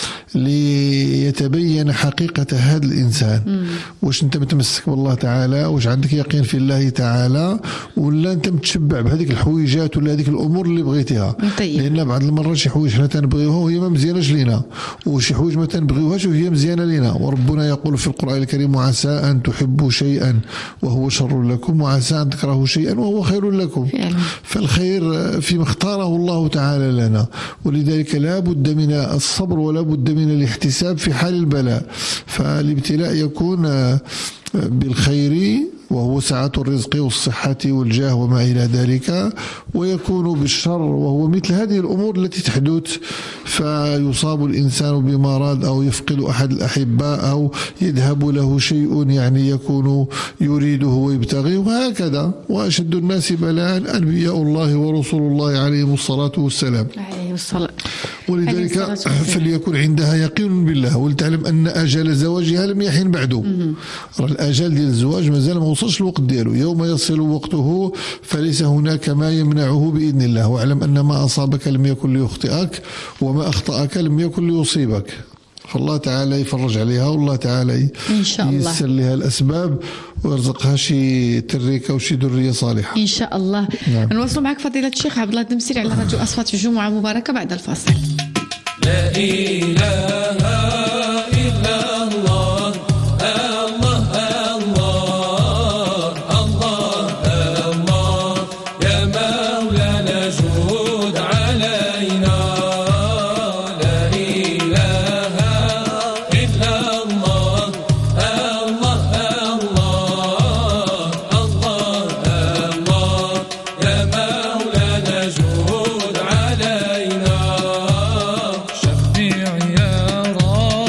ليتبين حقيقة هذا الإنسان. واش أنت متمسك بالله تعالى، واش عندك يقين في الله تعالى، ولا أنت متشبع بهذيك الحويجات ولا هذيك الأمور اللي بغيتيها. لأن بعض المرات شي حوايج حنا تنبغيوها وهي ما مزياناش لينا، وشي حوايج ما تنبغيوهاش وهي مزيانة لينا. وربنا يقول في القرآن الكريم: وعسى أن تحبوا شيئا وهو شر لكم، وعسى أن تكرهوا شيئا وهو خير لكم. فالخير فيما اختاره الله تعالى لنا، ولذلك لا بد من الصبر ولا بد من الاحتساب في حال البلاء. فالابتلاء يكون بالخير وهو سعة الرزق والصحة والجاه وما إلى ذلك، ويكون بالشر وهو مثل هذه الأمور التي تحدث، فيصاب الإنسان بمرض أو يفقد أحد الأحباء أو يذهب له شيء يعني يكون يريده ويبتغيه، وهكذا. وأشد الناس بلاء أنبياء الله ورسول الله عليهم الصلاة والسلام. ولذلك فليكن عندها يقين بالله، ولتعلم أن أجل زواجها لم يحن بعده. الأجل ديال الزواج مازال ما وصلش الوقت ديالو، يوم يصل وقته فليس هناك ما يمنعه بإذن الله. واعلم أن ما أصابك لم يكن ليخطئك، وما أخطأك لم يكن ليصيبك. فالله تعالى يفرج عليها، والله تعالى إن شاء الله ييسر لها الأسباب ويرزقها شي تريكة وشي ذرية صالحة إن شاء الله. نعم. نواصل معك فضيلة الشيخ عبد الله الدمسيري على راديو أصوات في الجمعة مباركة بعد الفاصل. لا إله إلا الله، الله الله الله الله، يا مولانا جود علينا. لا إله إلا الله، الله الله الله الله، يا مولانا جود علينا. شفيع يا رب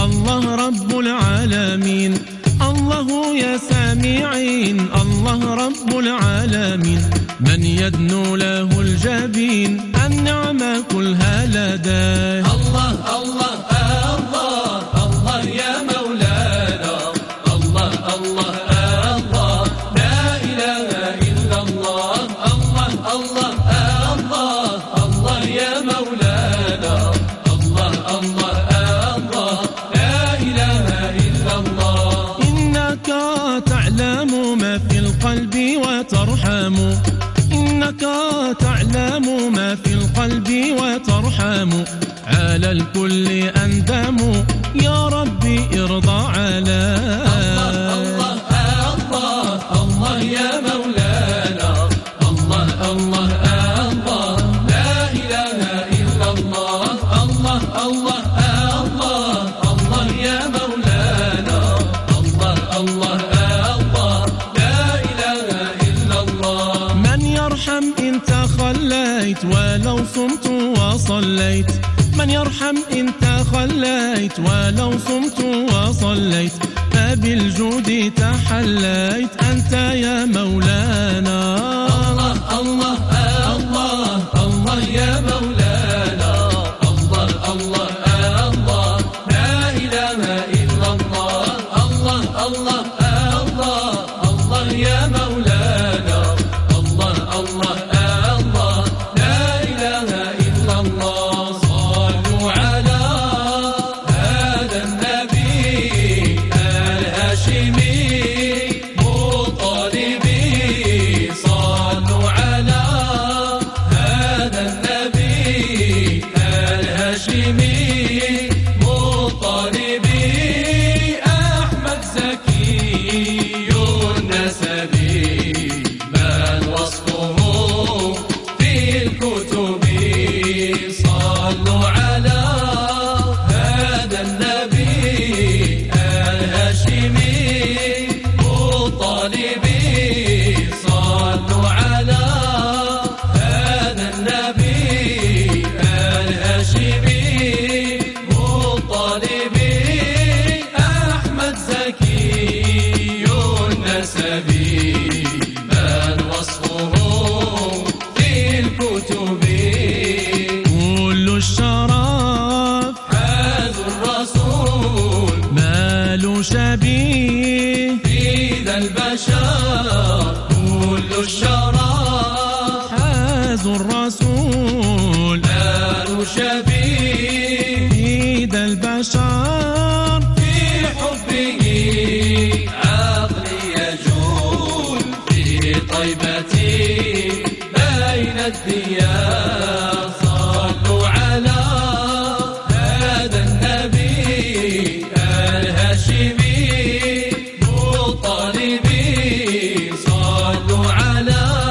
الله رب العالمين. الله يا سامعين الله رب العالمين، من يدنو له الجبين النعمة كلها لديه. الله الله الله الله يا مولانا، الله الله الله لا إله إلا الله. الله الله الله الله يا مولانا، الله الله الله لا إله إلا الله. إنك تعلم ما في القلب وترحم، إنك تعلم ما في القلب وترحم، على الكل أندم يا ربي ارضى على. الله الله الله يا مولانا، الله الله الله لا إله إلا الله. الله الله الله الله يا مولانا، الله الله الله لا إله إلا الله. من يرحم إن تخليت ولو صمت وصليت، من يرحم إن تخليت ولو صمت وصليت، فبالجود تحليت أنت يا مولانا. الله الله الله الله يا مولانا، الله الله الله لا إله إلا الله. الله الله الله الله يا مولانا، الله الله الله لا إله إلا الله. صلوا على هذا النبي الهاشمي مطالبي، صلوا على هذا النبي الهاشمي مطالبي، أحمد زكي النسبي من وصفه في الكتب. صلوا على هذا النبي الهاشمي مطالبي، صلوا على هذا النبي الهاشمي مطالبي، أحمد زكي النسبي من وصفه في الكتب. كل الشرف هذا الرسول ما له شبيه في ذا البشر، كل الشرف هذا الرسول ما له شبيه في ذا البشر، في حبه عقلي يجول في طيبتي بين الديار. صلوا على هذا النبي الهاشمي مطالبي، صلوا على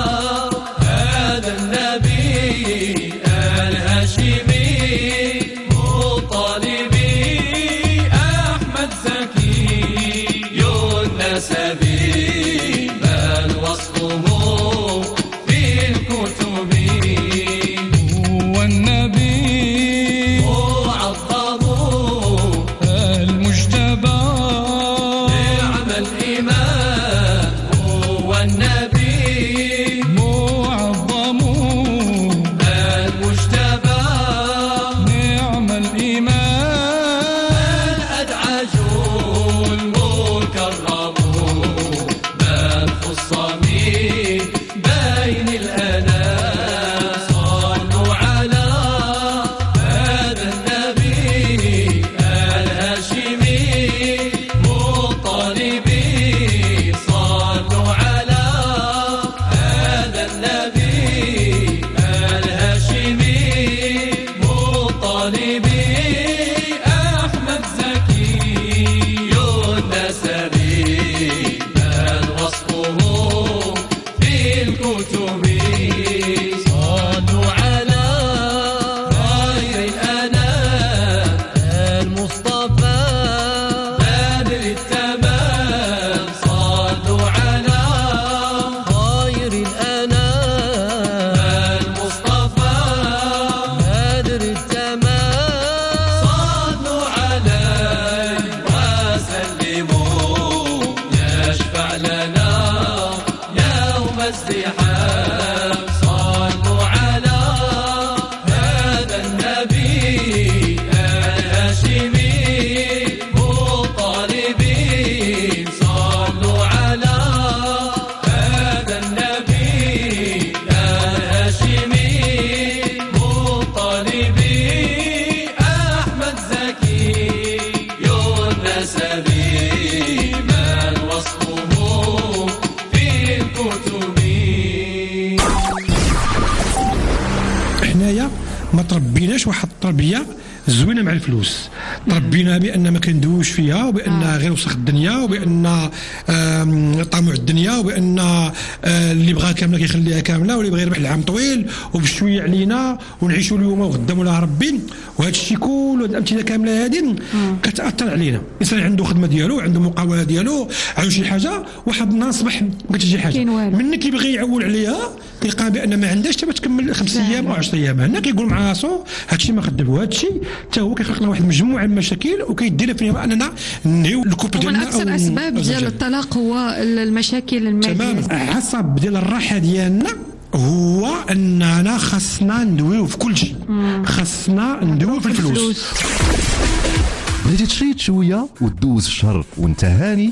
الحسب من وصفه في الكتب. حنايا ما تربيناش واحد التربيه زوينه مع الفلوس، تربينا بان ما كندويوش فيها، وبان غير وسخ الدنيا، وبان طموع الدنيا، وبان اللي بغا كامله كيخليها كامله، واللي بغى يربح العام طويل وبشويه علينا ونعيشوا اليوم وغدا مولا ربي. وهذا الشيء كل هذه الامثله كامله هذه كتاثر علينا. الانسان عنده خدمه ديالو، عنده مقاوله ديالو، عنده شي حاجه، واحد النهار صبح ما كتجي حاجه من كيبغي يعول عليها كيلقى بان ما عندهاش حتى تكمل 5 ايام او 10 ايام. هنا كيقول مع راسو هذا الشيء ما خدم، وهذا الشيء حتى هو كيخلق لنا واحد المجموعه من المشاكل وكيدير فينا اننا نهيو الكوب ديالنا. ومن اكثر اسباب ديال الطلاق هو المشاكل الماليه. تمام. عصب ديال الراحه ديالنا هو اننا خاصنا ندويو في كل شيء، خاصنا ندويو في الفلوس. بغيتي تشريط شويه وتدوز الشهر وانت هاني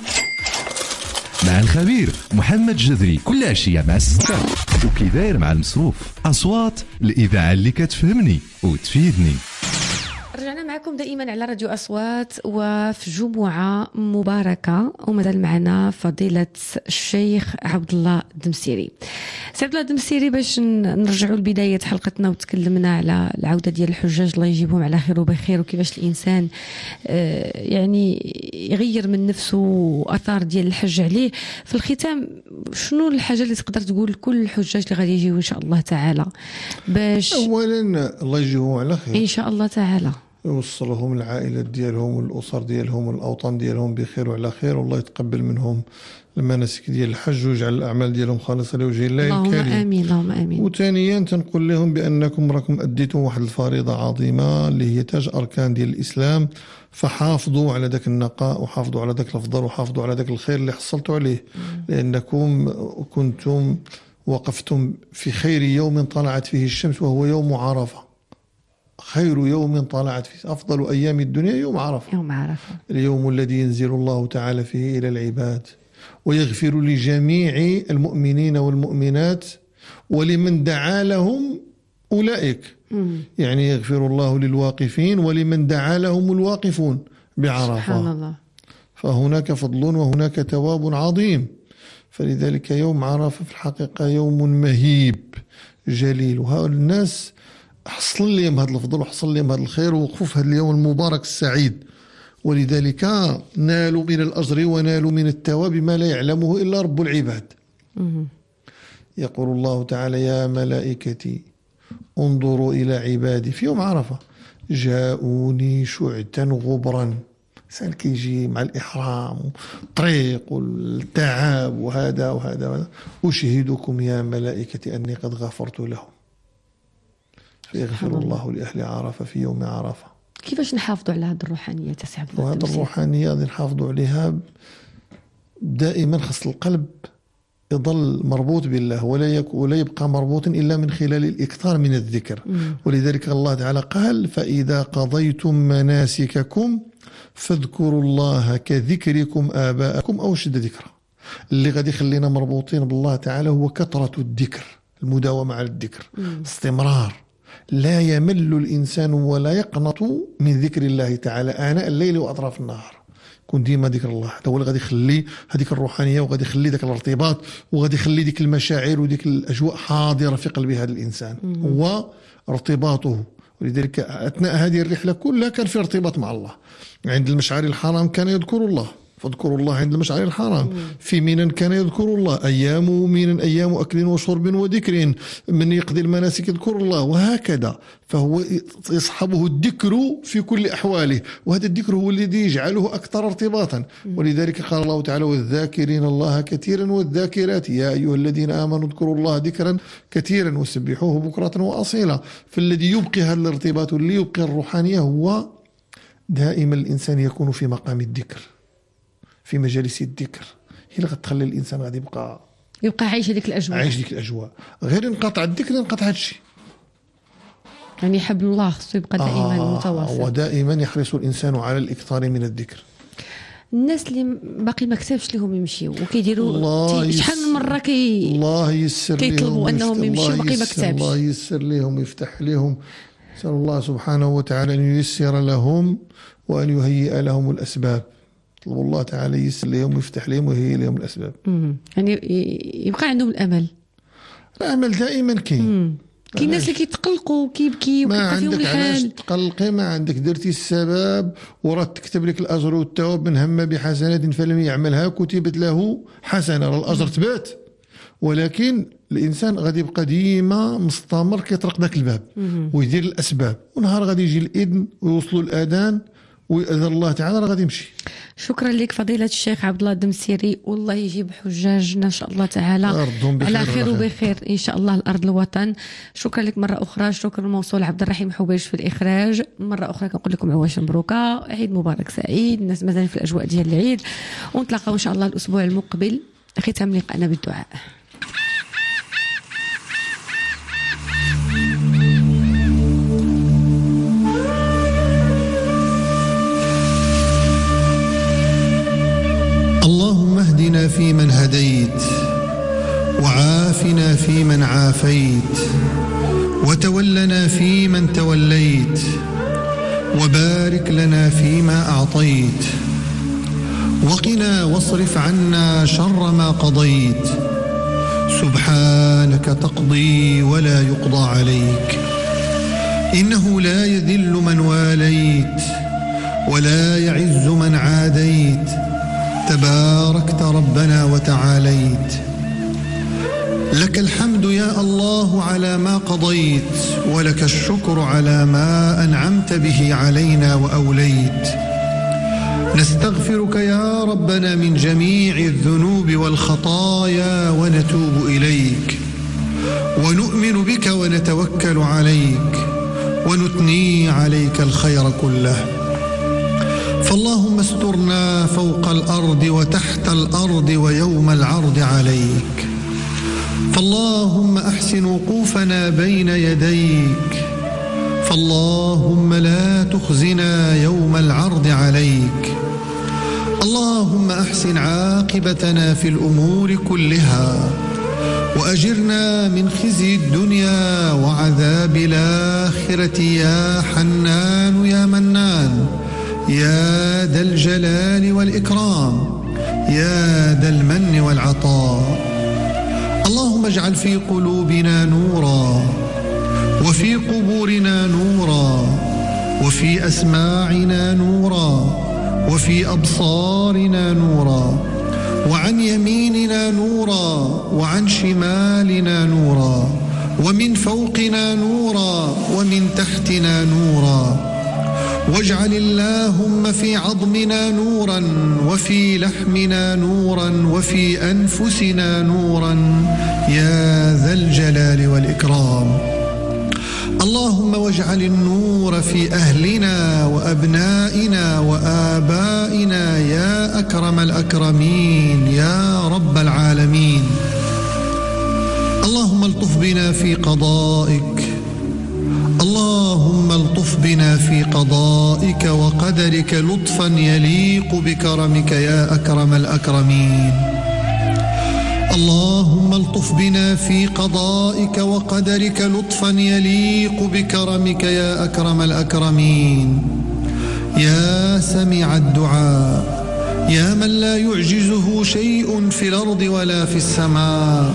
مع الخبير محمد جذري كل عشيه مع 6 وكي داير مع المصروف. اصوات الاذاعه اللي كتفهمني وتفيدني. رجعنا معكم دائما على راديو أصوات وفي جمعة مباركة، ومازال معنا فضيلة الشيخ عبد الله الدمسيري. سي عبد الله الدمسيري، باش نرجعوا لبداية حلقتنا وتكلمنا على العودة ديال الحجاج الله يجيبهم على خير وبخير، وكيفاش الإنسان يعني يغير من نفسه وأثار ديال الحج عليه. في الختام شنو الحاجة اللي تقدر تقول لكل الحجاج اللي غادي يجيو إن شاء الله تعالى باش أولا الله يجيبهم على خير إن شاء الله تعالى، يوصلهم العائلات ديالهم والأسر ديالهم والأوطان ديالهم بخير وعلى خير، والله يتقبل منهم المناسك ديال الحج ويجعل الأعمال ديالهم خالصة لوجه الله الكريم. اللهم آمين اللهم آمين. وثانيا تنقول لهم بأنكم راكم أديتم واحد الفريضة عظيمة اللي هي تاج أركان ديال الإسلام، فحافظوا على ذاك النقاء وحافظوا على ذاك الأفضل وحافظوا على ذاك الخير اللي حصلتوا عليه، لأنكم كنتم وقفتم في خير يوم طلعت فيه الشمس وهو يوم عرفة. خير يوم طلعت فيه، أفضل أيام الدنيا يوم عرفة. يوم عرفة اليوم الذي ينزل الله تعالى فيه إلى العباد ويغفر لجميع المؤمنين والمؤمنات ولمن دعا لهم أولئك. يعني يغفر الله للواقفين ولمن دعا لهم الواقفون بعرفة. سبحان الله. فهناك فضل وهناك ثواب عظيم. فلذلك يوم عرفة في الحقيقة يوم مهيب جليل، وهؤلاء الناس حصل لهم هذا الفضل وحصل لهم هذا الخير ووقفوا في هذا اليوم المبارك السعيد، ولذلك نالوا من الأجر ونالوا من الثواب ما لا يعلمه إلا رب العباد. يقول الله تعالى: يا ملائكتي انظروا إلى عبادي في يوم عرفة جاءوني شعثا غبرا. إنسان كيجي مع الإحرام والطريق والتعب وهذا وهذا وهذا، أشهدكم يا ملائكتي أني قد غفرت لهم. فيغفر الله لأهل عرفة في يوم عرفة. كيفاش نحافظوا على هذه الروحانية تسعب؟ وهذه الروحانية غادي نحافظوا عليها دائما. خص القلب يظل مربوط بالله ولا يبقى مربوطا إلا من خلال الإكثار من الذكر. ولذلك الله تعالى قال: فإذا قضيتم مناسككم فاذكروا الله كذكركم آباءكم أو شد ذكرى. اللي غادي يخلينا مربوطين بالله تعالى هو كثرة الذكر، المداومة على الذكر، استمرار. لا يمل الإنسان ولا يقنط من ذكر الله تعالى آناء الليل وأطراف النهار. كون ديما ذكر الله، هذا هو اللي غادي يخلي هذيك الروحانية وغادي يخلي ذاك الارتباط وغادي يخلي ذيك المشاعر وذيك الأجواء حاضرة في قلب هذا الإنسان. هو ارتباطه. ولذلك أثناء هذه الرحلة كلها كان في ارتباط مع الله. عند المشعر الحرام كان يذكر الله، فاذكروا الله عند المشعر الحرام. في منى كان يذكر الله، أيام منى أيام أكل وشرب وذكر، من يقضي المناسك يذكر الله، وهكذا. فهو يصحبه الذكر في كل أحواله، وهذا الذكر هو الذي يجعله أكثر ارتباطا. ولذلك قال الله تعالى: والذاكرين الله كثيرا والذاكرات يا أيها الذين آمنوا اذكروا الله ذكرا كثيرا وسبحوه بكرة وأصيلا. فالذي يبقي هذا الارتباط واللي يبقي الروحانية هو دائما الإنسان يكون في مقام الذكر، في مجالس الذكر. هي اللي غتخلي الانسان غادي يبقى عايش هذيك الاجواء، عايش ديك الاجواء. غير انقطع الذكر انقطع هذا الشيء. يعني حبل الله خصو يبقى دائما متواصل. ودائما يحرص الانسان على الاكثار من الذكر. الناس اللي باقي ما كتبش لهم يمشيو وكيديروا شحال من مره الله يسر كيطلبوا انهم يمشيو باقي ما كتبش. الله يسر لهم ويفتح لهم. نسال الله سبحانه وتعالى ان ييسر لهم وان يهيئ لهم الاسباب. طلبوا الله تعالى ييسر لهم ويفتح لهم ويهيئ لهم الأسباب. يعني يبقى عندهم الأمل. الأمل دائما كاين الناس اللي كيتقلقوا كيبكي وكيبقى فيهم الحال. علاش تقلقي؟ ما عندك درتي السبب وراه تكتب لك الأجر والثواب، من هم بحسنة فلم يعملها كتبت له حسنة، راه الأجر تبات. ولكن الانسان غادي يبقى ديما مستمر كيطرق ذاك الباب ويدير الاسباب، ونهار غادي يجي الاذن ويوصلوا الاذان ويأذن الله تعالى راه غادي يمشي. شكرا لك فضيلة الشيخ عبد الله الدمسيري، والله يجيب حجاجنا ان شاء الله تعالى على خير وبخير ان شاء الله الارض الوطن. شكرا لك مرة اخرى، شكرا موصول عبد الرحيم حبيش في الاخراج. مرة اخرى كنقول لكم عواش مبروكة، عيد مبارك سعيد، الناس مازال في الاجواء ديال العيد، ونتلاقاو ان شاء الله الاسبوع المقبل. ختام لقاءنا بالدعاء. اللهم اهدنا فيمن هديت، وعافنا فيمن عافيت، وتولنا فيمن توليت، وبارك لنا فيما أعطيت، وقنا واصرف عنا شر ما قضيت. سبحانك تقضي ولا يقضى عليك، إنه لا يذل من واليت ولا يعز من عاديت، تباركت ربنا وتعاليت. لك الحمد يا الله على ما قضيت، ولك الشكر على ما أنعمت به علينا وأوليت. نستغفرك يا ربنا من جميع الذنوب والخطايا ونتوب إليك، ونؤمن بك ونتوكل عليك، ونثني عليك الخير كله. فاللهم استرنا فوق الأرض وتحت الأرض ويوم العرض عليك. فاللهم أحسن وقوفنا بين يديك، فاللهم لا تخزنا يوم العرض عليك. اللهم أحسن عاقبتنا في الأمور كلها، وأجرنا من خزي الدنيا وعذاب الآخرة يا حنان يا منان يا ذا الجلال والإكرام يا ذا المن والعطاء. اللهم اجعل في قلوبنا نورا، وفي قبورنا نورا، وفي أسماعنا نورا، وفي أبصارنا نورا، وعن يميننا نورا، وعن شمالنا نورا، ومن فوقنا نورا، ومن تحتنا نورا. واجعل اللهم في عظمنا نورا، وفي لحمنا نورا، وفي أنفسنا نورا يا ذا الجلال والإكرام. اللهم واجعل النور في أهلنا وأبنائنا وآبائنا يا أكرم الأكرمين يا رب العالمين. اللهم الطف بنا في قضائك، اللهم الطف بنا في قضائك وقدرك لطفا يليق بكرمك يا أكرم الأكرمين. اللهم الطف بنا في قضائك وقدرك لطفا يليق بكرمك يا أكرم الأكرمين. يا سميع الدعاء، يا من لا يعجزه شيء في الأرض ولا في السماء.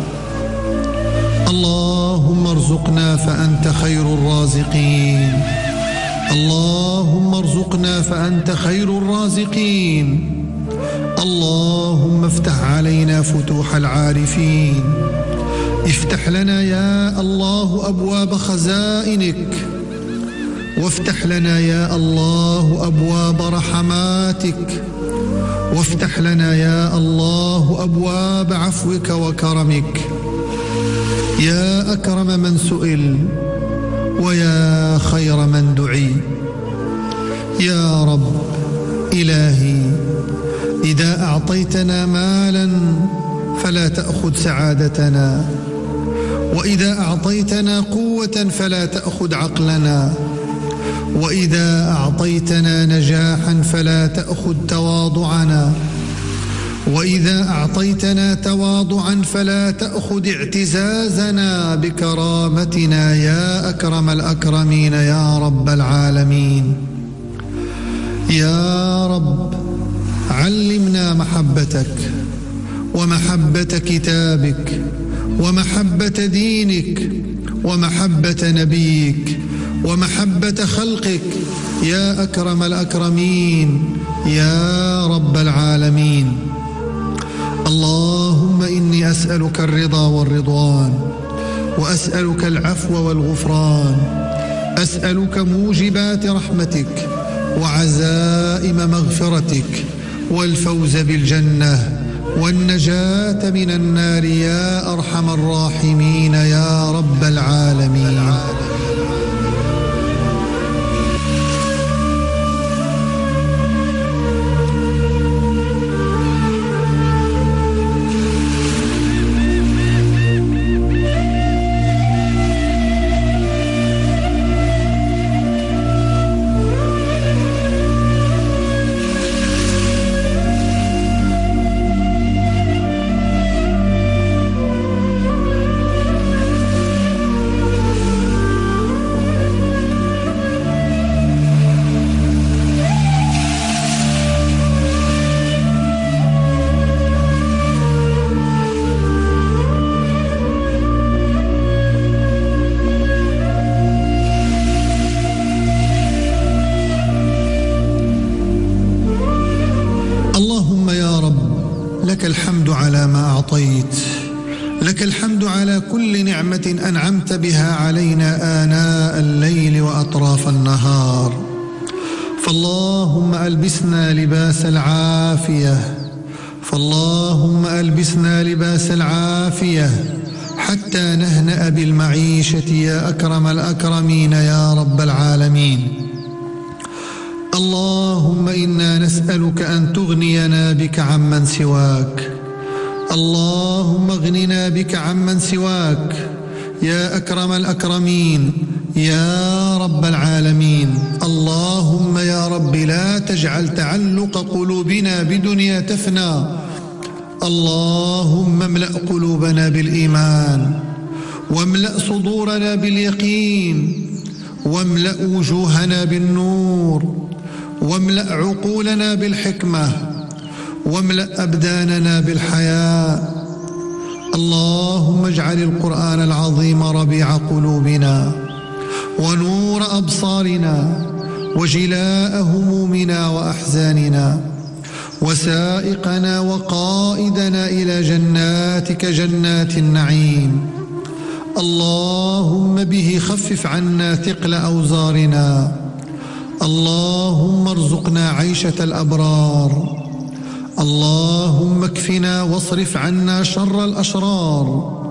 اللهم ارزقنا فأنت خير الرازقين، اللهم ارزقنا فأنت خير الرازقين. اللهم افتح علينا فتوح العارفين، افتح لنا يا الله أبواب خزائنك، وافتح لنا يا الله أبواب رحماتك، وافتح لنا يا الله أبواب عفوك وكرمك. يا أكرم من سئل ويا خير من دعي. يا رب إلهي، إذا أعطيتنا مالا فلا تأخذ سعادتنا، وإذا أعطيتنا قوة فلا تأخذ عقلنا، وإذا أعطيتنا نجاحا فلا تأخذ تواضعنا، وإذا أعطيتنا تواضعا فلا تأخذ اعتزازنا بكرامتنا يا أكرم الأكرمين يا رب العالمين. يا رب علمنا محبتك ومحبة كتابك ومحبة دينك ومحبة نبيك ومحبة خلقك يا أكرم الأكرمين يا رب العالمين. اللهم إني أسألك الرضا والرضوان، وأسألك العفو والغفران، أسألك موجبات رحمتك وعزائم مغفرتك والفوز بالجنة والنجاة من النار يا أرحم الراحمين يا رب العالمين. لك الحمد على ما أعطيت، لك الحمد على كل نعمة أنعمت بها علينا آناء الليل وأطراف النهار. فاللهم ألبسنا لباس العافية، فاللهم ألبسنا لباس العافية حتى نهنأ بالمعيشة يا أكرم الأكرمين يا رب العالمين. اللهم إنا نسألك أن تغنينا بك عمن سواك، اللهم اغننا بك عمن سواك يا أكرم الأكرمين يا رب العالمين. اللهم يا رب لا تجعل تعلق قلوبنا بدنيا تفنى، اللهم املأ قلوبنا بالإيمان، واملأ صدورنا باليقين، واملأ وجوهنا بالنور، واملأ عقولنا بالحكمة، واملأ أبداننا بالحياء. اللهم اجعل القرآن العظيم ربيع قلوبنا ونور أبصارنا وجلاء همومنا وأحزاننا، وسائقنا وقائدنا إلى جناتك جنات النعيم. اللهم به خفف عنا ثقل أوزارنا، اللهم ارزقنا عيشة الأبرار، اللهم اكفنا واصرف عنا شر الأشرار،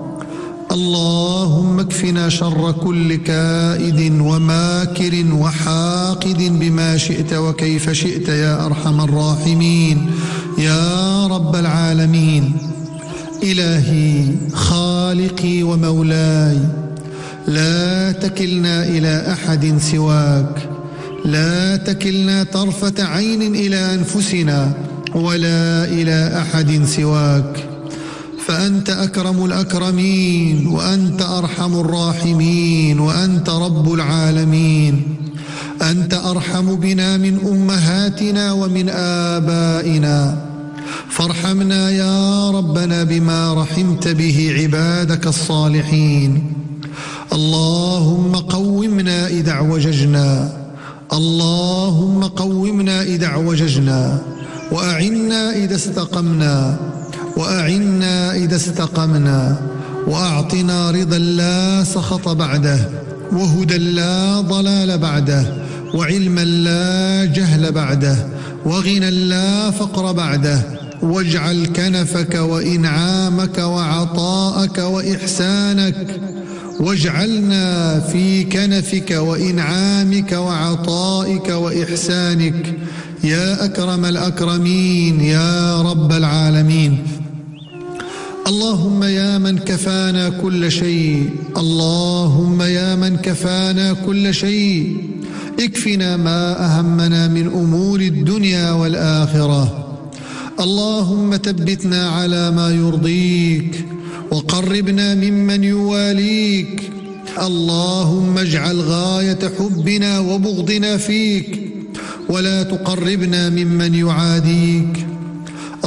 اللهم اكفنا شر كل كائد وماكر وحاقد بما شئت وكيف شئت يا أرحم الراحمين يا رب العالمين. إلهي خالقي ومولاي، لا تكلنا إلى أحد سواك، لا تكلنا طرفة عين إلى أنفسنا ولا إلى أحد سواك، فأنت أكرم الأكرمين، وأنت أرحم الراحمين، وأنت رب العالمين. أنت أرحم بنا من أمهاتنا ومن آبائنا، فارحمنا يا ربنا بما رحمت به عبادك الصالحين. اللهم قومنا إذا اعوججنا، اللهم قومنا إذا اعوججنا، وأعنا إذا استقمنا، وأعنا إذا استقمنا، وأعطنا رضا لا سخط بعده، وهدى لا ضلال بعده، وعلما لا جهل بعده، وغنى لا فقر بعده. واجعل كنفك وإنعامك وعطاءك وإحسانك، واجعلنا في كنفك وإنعامك وعطائك وإحسانك يا أكرم الأكرمين يا رب العالمين. اللهم يا من كفانا كل شيء، اللهم يا من كفانا كل شيء، اكفنا ما أهمنا من أمور الدنيا والآخرة. اللهم ثبتنا على ما يرضيك، وقربنا ممن يواليك. اللهم اجعل غاية حبنا وبغضنا فيك، ولا تقربنا ممن يعاديك.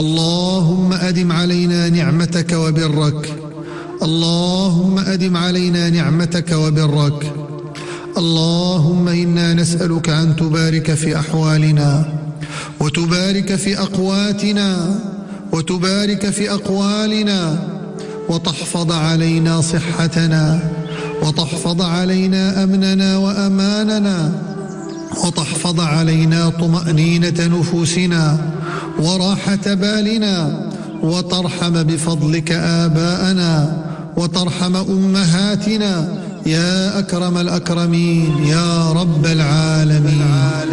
اللهم أدم علينا نعمتك وبرك. اللهم أدم علينا نعمتك وبرك. اللهم إنا نسألك أن تبارك في أحوالنا وتبارك في أقواتنا وتبارك في أقوالنا وتحفظ علينا صحتنا وتحفظ علينا أمننا وأماننا وتحفظ علينا طمأنينة نفوسنا وراحة بالنا وترحم بفضلك آباءنا وترحم أمهاتنا يا أكرم الأكرمين يا رب العالمين.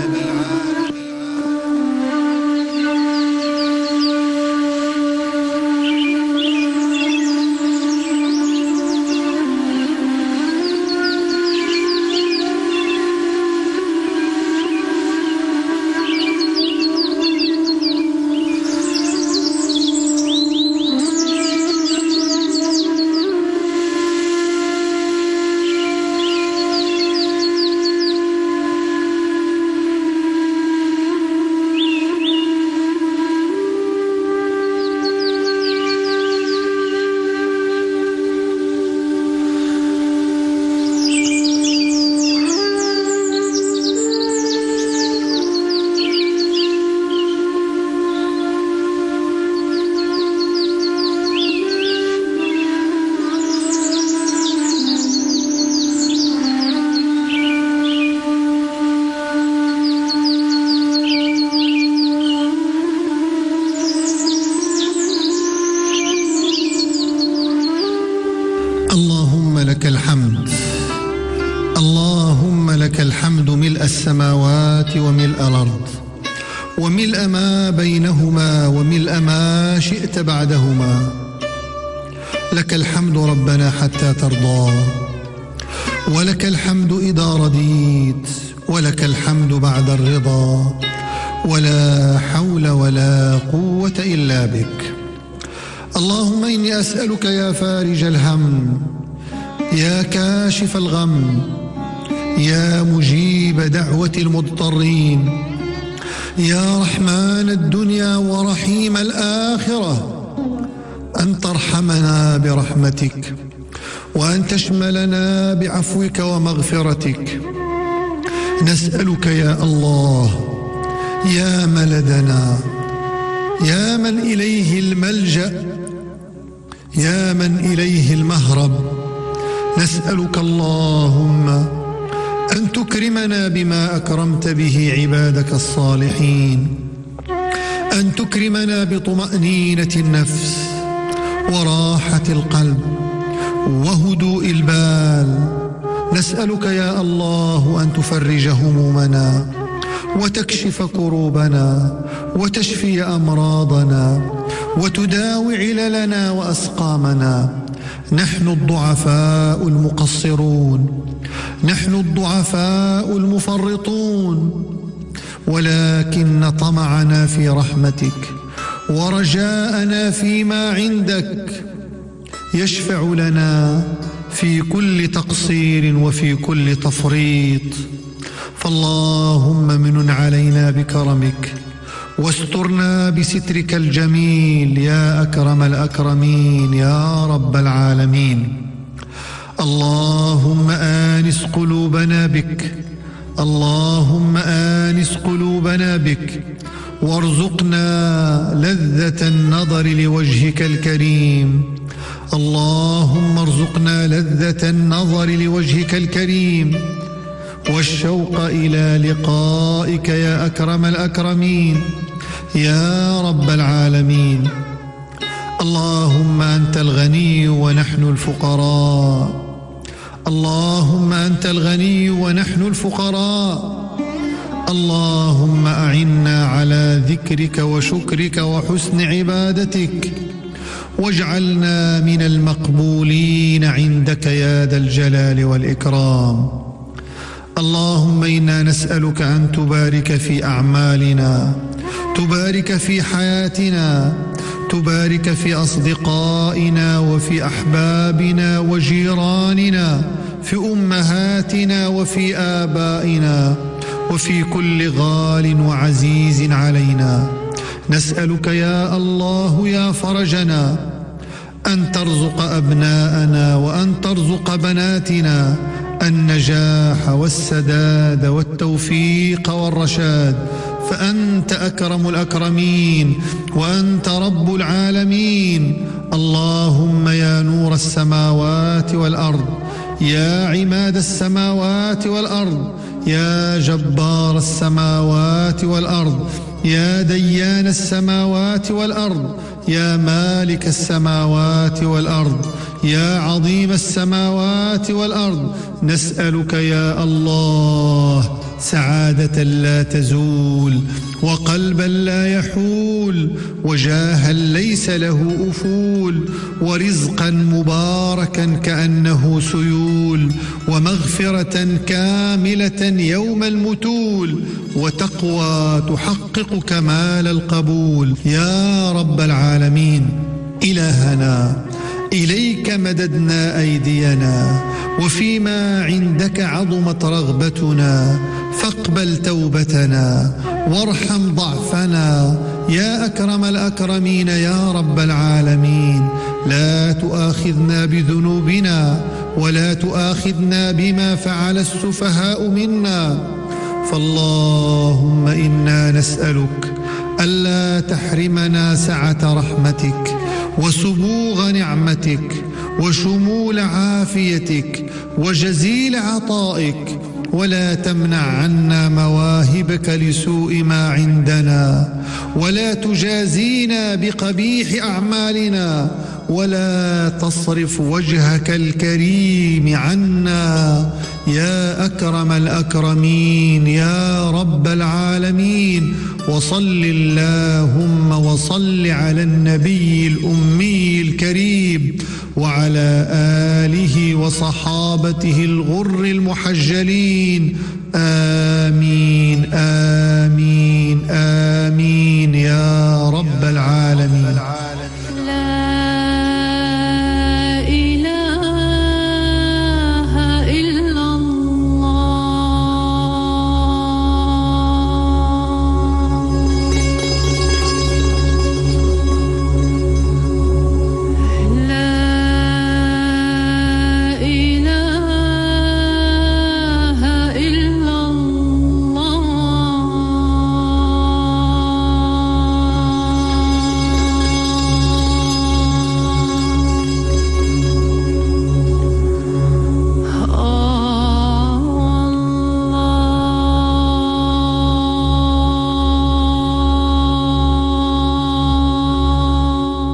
اللهم لك الحمد، اللهم لك الحمد ملء السماوات وملء الأرض وملء ما بينهما وملء ما شئت بعدهما. لك الحمد ربنا حتى ترضى، ولك الحمد إذا رضيت، ولك الحمد بعد الرضا، ولا حول ولا قوة إلا بك. اللهم إني أسألك يا فارج الهم، يا كاشف الغم، يا مجيب دعوة المضطرين، يا رحمن الدنيا ورحيم الآخرة، أن ترحمنا برحمتك وأن تشملنا بعفوك ومغفرتك. نسألك يا الله يا ملدنا، يا من إليه الملجأ، يا من إليه المهرب، نسألك اللهم أن تكرمنا بما أكرمت به عبادك الصالحين، أن تكرمنا بطمأنينة النفس وراحة القلب وهدوء البال. نسألك يا الله أن تفرج همومنا وتكشف كروبنا وتشفي أمراضنا وتداوي عللنا وأسقامنا. نحن الضعفاء المقصرون، نحن الضعفاء المفرطون، ولكن طمعنا في رحمتك ورجاءنا فيما عندك يشفع لنا في كل تقصير وفي كل تفريط. فاللهم منن علينا بكرمك واسترنا بسترك الجميل يا أكرم الأكرمين يا رب العالمين. اللهم آنس قلوبنا بك، اللهم آنس قلوبنا بك، وارزقنا لذة النظر لوجهك الكريم. اللهم ارزقنا لذة النظر لوجهك الكريم والشوق إلى لقائك يا أكرم الأكرمين يا رب العالمين. اللهم أنت الغني ونحن الفقراء، اللهم أنت الغني ونحن الفقراء. اللهم أعنا على ذكرك وشكرك وحسن عبادتك، واجعلنا من المقبولين عندك يا ذا الجلال والإكرام. اللهم إنا نسألك أن تبارك في أعمالنا، تبارك في حياتنا، تبارك في أصدقائنا وفي أحبابنا وجيراننا، في أمهاتنا وفي آبائنا، وفي كل غال وعزيز علينا. نسألك يا الله يا فرجنا أن ترزق أبناءنا وأن ترزق بناتنا النجاح والسداد والتوفيق والرشاد، فأنت أكرم الأكرمين وأنت رب العالمين. اللهم يا نور السماوات والأرض، يا عماد السماوات والأرض، يا جبار السماوات والأرض، يا ديان السماوات والأرض، يا مالك السماوات والأرض، يا عظيم السماوات والأرض، نسألك يا الله سعادة لا تزول، وقلبا لا يحول، وجاها ليس له أفول، ورزقا مباركا كأنه سيول، ومغفرة كاملة يوم المتول، وتقوى تحقق كمال القبول. يا رب العالمين إلهنا، إليك مددنا أيدينا، وفيما عندك عظمت رغبتنا، فاقبل توبتنا وارحم ضعفنا يا أكرم الأكرمين يا رب العالمين. لا تؤاخذنا بذنوبنا ولا تؤاخذنا بما فعل السفهاء منا، فاللهم إنا نسألك ألا تحرمنا سعة رحمتك وسبوغ نعمتك وشمول عافيتك وجزيل عطائك، ولا تمنع عنا مواهبك لسوء ما عندنا، ولا تجازينا بقبيح أعمالنا، ولا تصرف وجهك الكريم عنا يا أكرم الأكرمين يا رب العالمين. وصل اللهم وصل على النبي الأمي الكريم وعلى آله وصحابته الغر المحجلين. آمين آمين آمين يا رب العالمين.